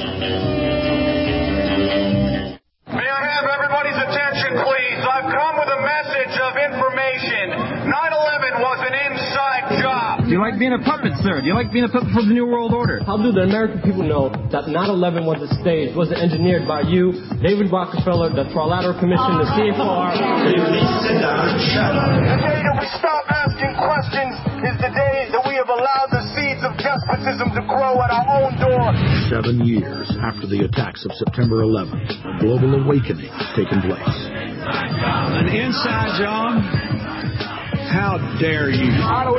May I have everybody's attention, please? I've come with a message of information. 9/11 was an inside job. Do you like being a puppet, sir? Do you like being a puppet for the New World Order? How do the American people know that 9/11 was a stage, was engineered by you, David Rockefeller, the Trilateral Commission, the CFR? Sit down and shut up. The day that we stop asking questions is the day that we have allowed the seeds of despotism to grow at our own door. 7 years after the attacks of September 11th, a global awakening has taken place. An inside job? How dare you?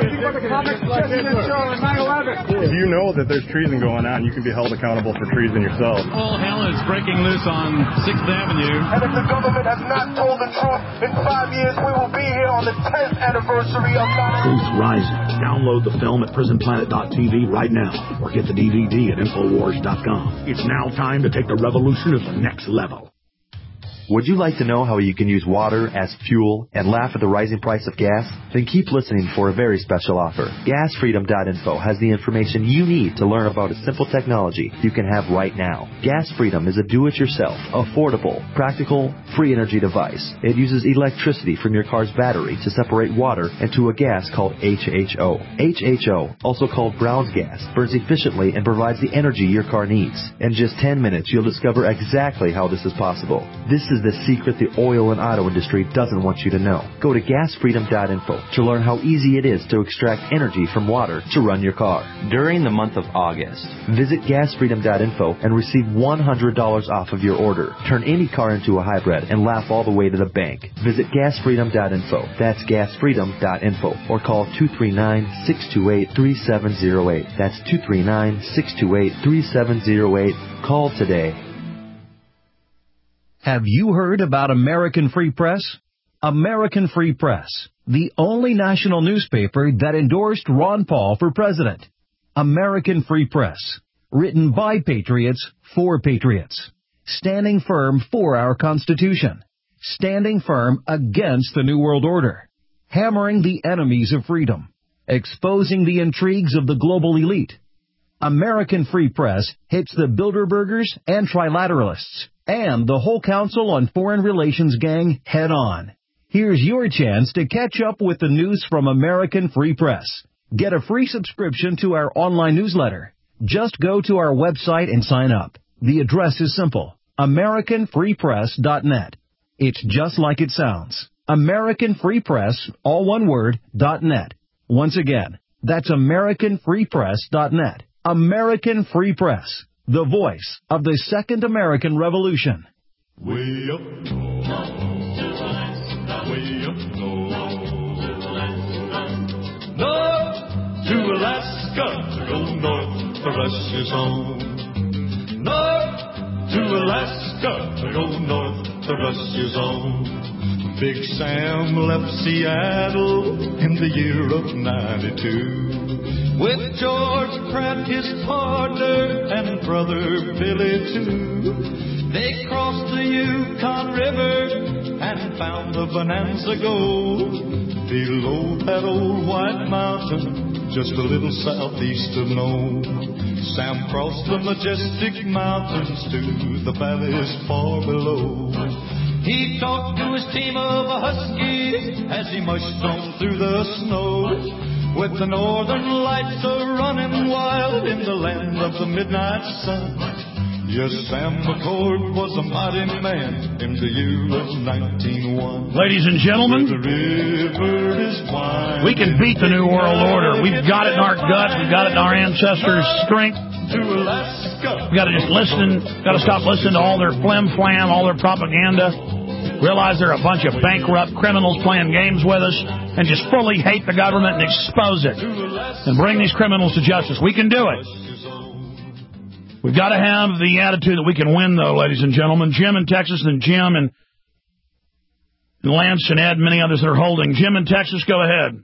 You know that there's treason going on. You can be held accountable for treason yourself. All hell is breaking loose on 6th Avenue. And if the government has not told the truth, in 5 years we will be here on the 10th anniversary of 9/11. Truth Rising. Download the film at prisonplanet.tv right now, or get the DVD at Infowars.com. It's now time to take the revolution to the next level. Would you like to know how you can use water as fuel and laugh at the rising price of gas? Then keep listening for a very special offer. GasFreedom.info has the information you need to learn about a simple technology you can have right now. Gas Freedom is a do-it-yourself, affordable, practical, free energy device. It uses electricity from your car's battery to separate water into a gas called HHO. HHO, also called Brown's gas, burns efficiently and provides the energy your car needs. In just 10 minutes, you'll discover exactly how this is possible. This is the secret the oil and auto industry doesn't want you to know. Go to gasfreedom.info to learn how easy it is to extract energy from water to run your car. During the month of August, visit gasfreedom.info and receive $100 off of your order. Turn any car into a hybrid and laugh all the way to the bank. Visit gasfreedom.info. That's gasfreedom.info. Or call 239-628-3708. That's 239-628-3708. Call today. Have you heard about American Free Press? American Free Press, the only national newspaper that endorsed Ron Paul for president. American Free Press, written by patriots for patriots, standing firm for our Constitution, standing firm against the New World Order, hammering the enemies of freedom, exposing the intrigues of the global elite. American Free Press hits the Bilderbergers and Trilateralists and the whole Council on Foreign Relations gang head on. Here's your chance to catch up with the news from American Free Press. Get a free subscription to our online newsletter. Just go to our website and sign up. The address is simple, AmericanFreePress.net. It's just like it sounds. American Free Press, all one word, .net. Once again, that's AmericanFreePress.net. American Free Press, the voice of the Second American Revolution. Way up north, way up north, north to Alaska, to go north to Russia's home. North to Alaska, to go north to Russia's home. Big Sam left Seattle in the year of 92 with George Pratt, his partner, and brother Billy too. They crossed the Yukon River and found the Bonanza Gold. below that old white mountain, just a little southeast of Nome. Sam crossed the majestic mountains to the valleys far below. He talked to his team of huskies as he mushed on through the snow, with the northern lights a-running wild in the land of the midnight sun. Yes, Sam McCord was a mighty man in the year of 1901. Ladies and gentlemen, we can beat the New World Order. We've got it in our guts. We've got it in our ancestors' strength. We've got to just listen. Got to stop listening to all their flim-flam, all their propaganda. Realize they're a bunch of bankrupt criminals playing games with us, and just fully hate the government and expose it and bring these criminals to justice. We can do it. We've got to have the attitude that we can win, though, ladies and gentlemen. Jim in Texas, and Jim and Lance and Ed and many others that are holding. Jim in Texas, go ahead.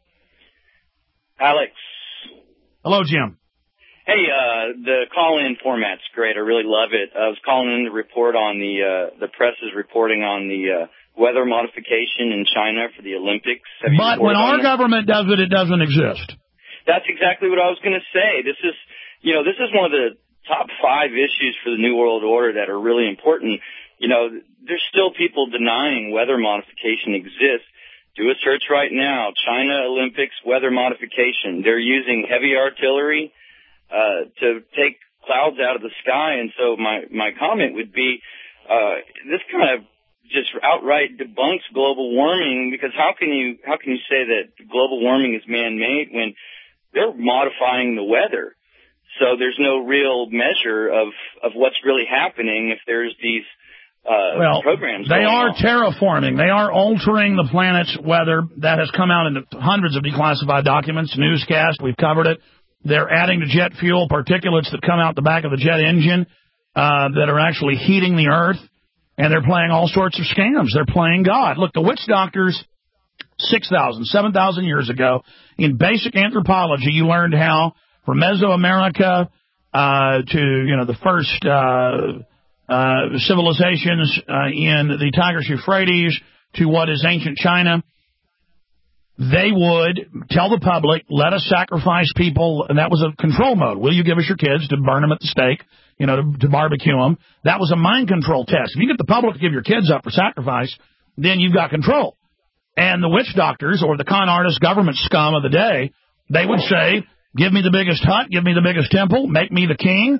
Alex. Hello, Jim. Hey, the call-in format's great. I really love it. I was calling in to report on the press is reporting on the weather modification in China for the Olympics. But when our government does it, it doesn't exist. That's exactly what I was going to say. This is one of the top 5 issues for the New World Order that are really important. There's still people denying weather modification exists. Do a search right now. China Olympics weather modification. They're using heavy artillery to take clouds out of the sky. And so my comment would be, this kind of just outright debunks global warming, because how can you say that global warming is man-made when they're modifying the weather? So there's no real measure of what's really happening if there's these programs. They are terraforming. They are altering the planet's weather. That has come out in hundreds of declassified documents, newscasts. We've covered it. They're adding to jet fuel particulates that come out the back of the jet engine that are actually heating the earth. And they're playing all sorts of scams. They're playing God. Look, the witch doctors, 6,000, 7,000 years ago, in basic anthropology, you learned how from Mesoamerica to, the first civilizations in the Tigris-Euphrates to what is ancient China, they would tell the public, let us sacrifice people, and that was a control mode. Will you give us your kids to burn them at the stake, to barbecue them? That was a mind control test. If you get the public to give your kids up for sacrifice, then you've got control. And the witch doctors, or the con artist government scum of the day, they would say, give me the biggest hut, give me the biggest temple, make me the king.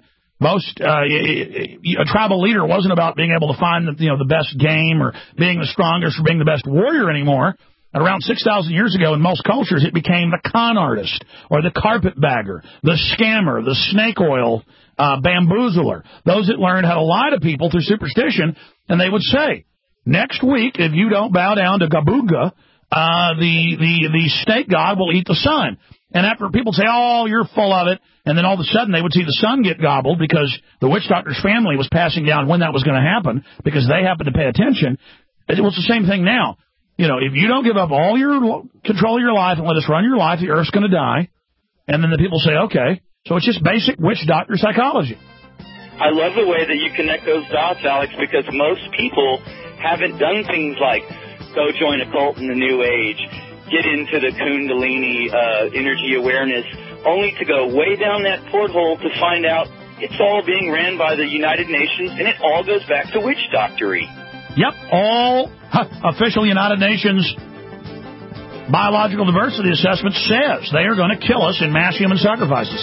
A tribal leader wasn't about being able to find the best game or being the strongest or being the best warrior anymore. And around 6,000 years ago, in most cultures, it became the con artist or the carpetbagger, the scammer, the snake oil bamboozler, those that learned how to lie to people through superstition. And they would say, next week, if you don't bow down to Gabuga, the snake god will eat the sun. And after people say, oh, you're full of it, and then all of a sudden they would see the sun get gobbled because the witch doctor's family was passing down when that was going to happen because they happened to pay attention. It was the same thing now. If you don't give up all your control of your life and let us run your life, the earth's going to die. And then the people say, okay. So it's just basic witch doctor psychology. I love the way that you connect those dots, Alex, because most people haven't done things like go join a cult in the New Age, get into the Kundalini energy awareness, only to go way down that porthole to find out it's all being ran by the United Nations, and it all goes back to witch doctory. Yep, all official United Nations biological diversity assessment says they are going to kill us in mass human sacrifices.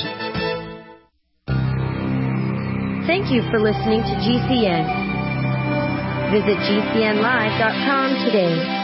Thank you for listening to GCN. Visit GCNlive.com today.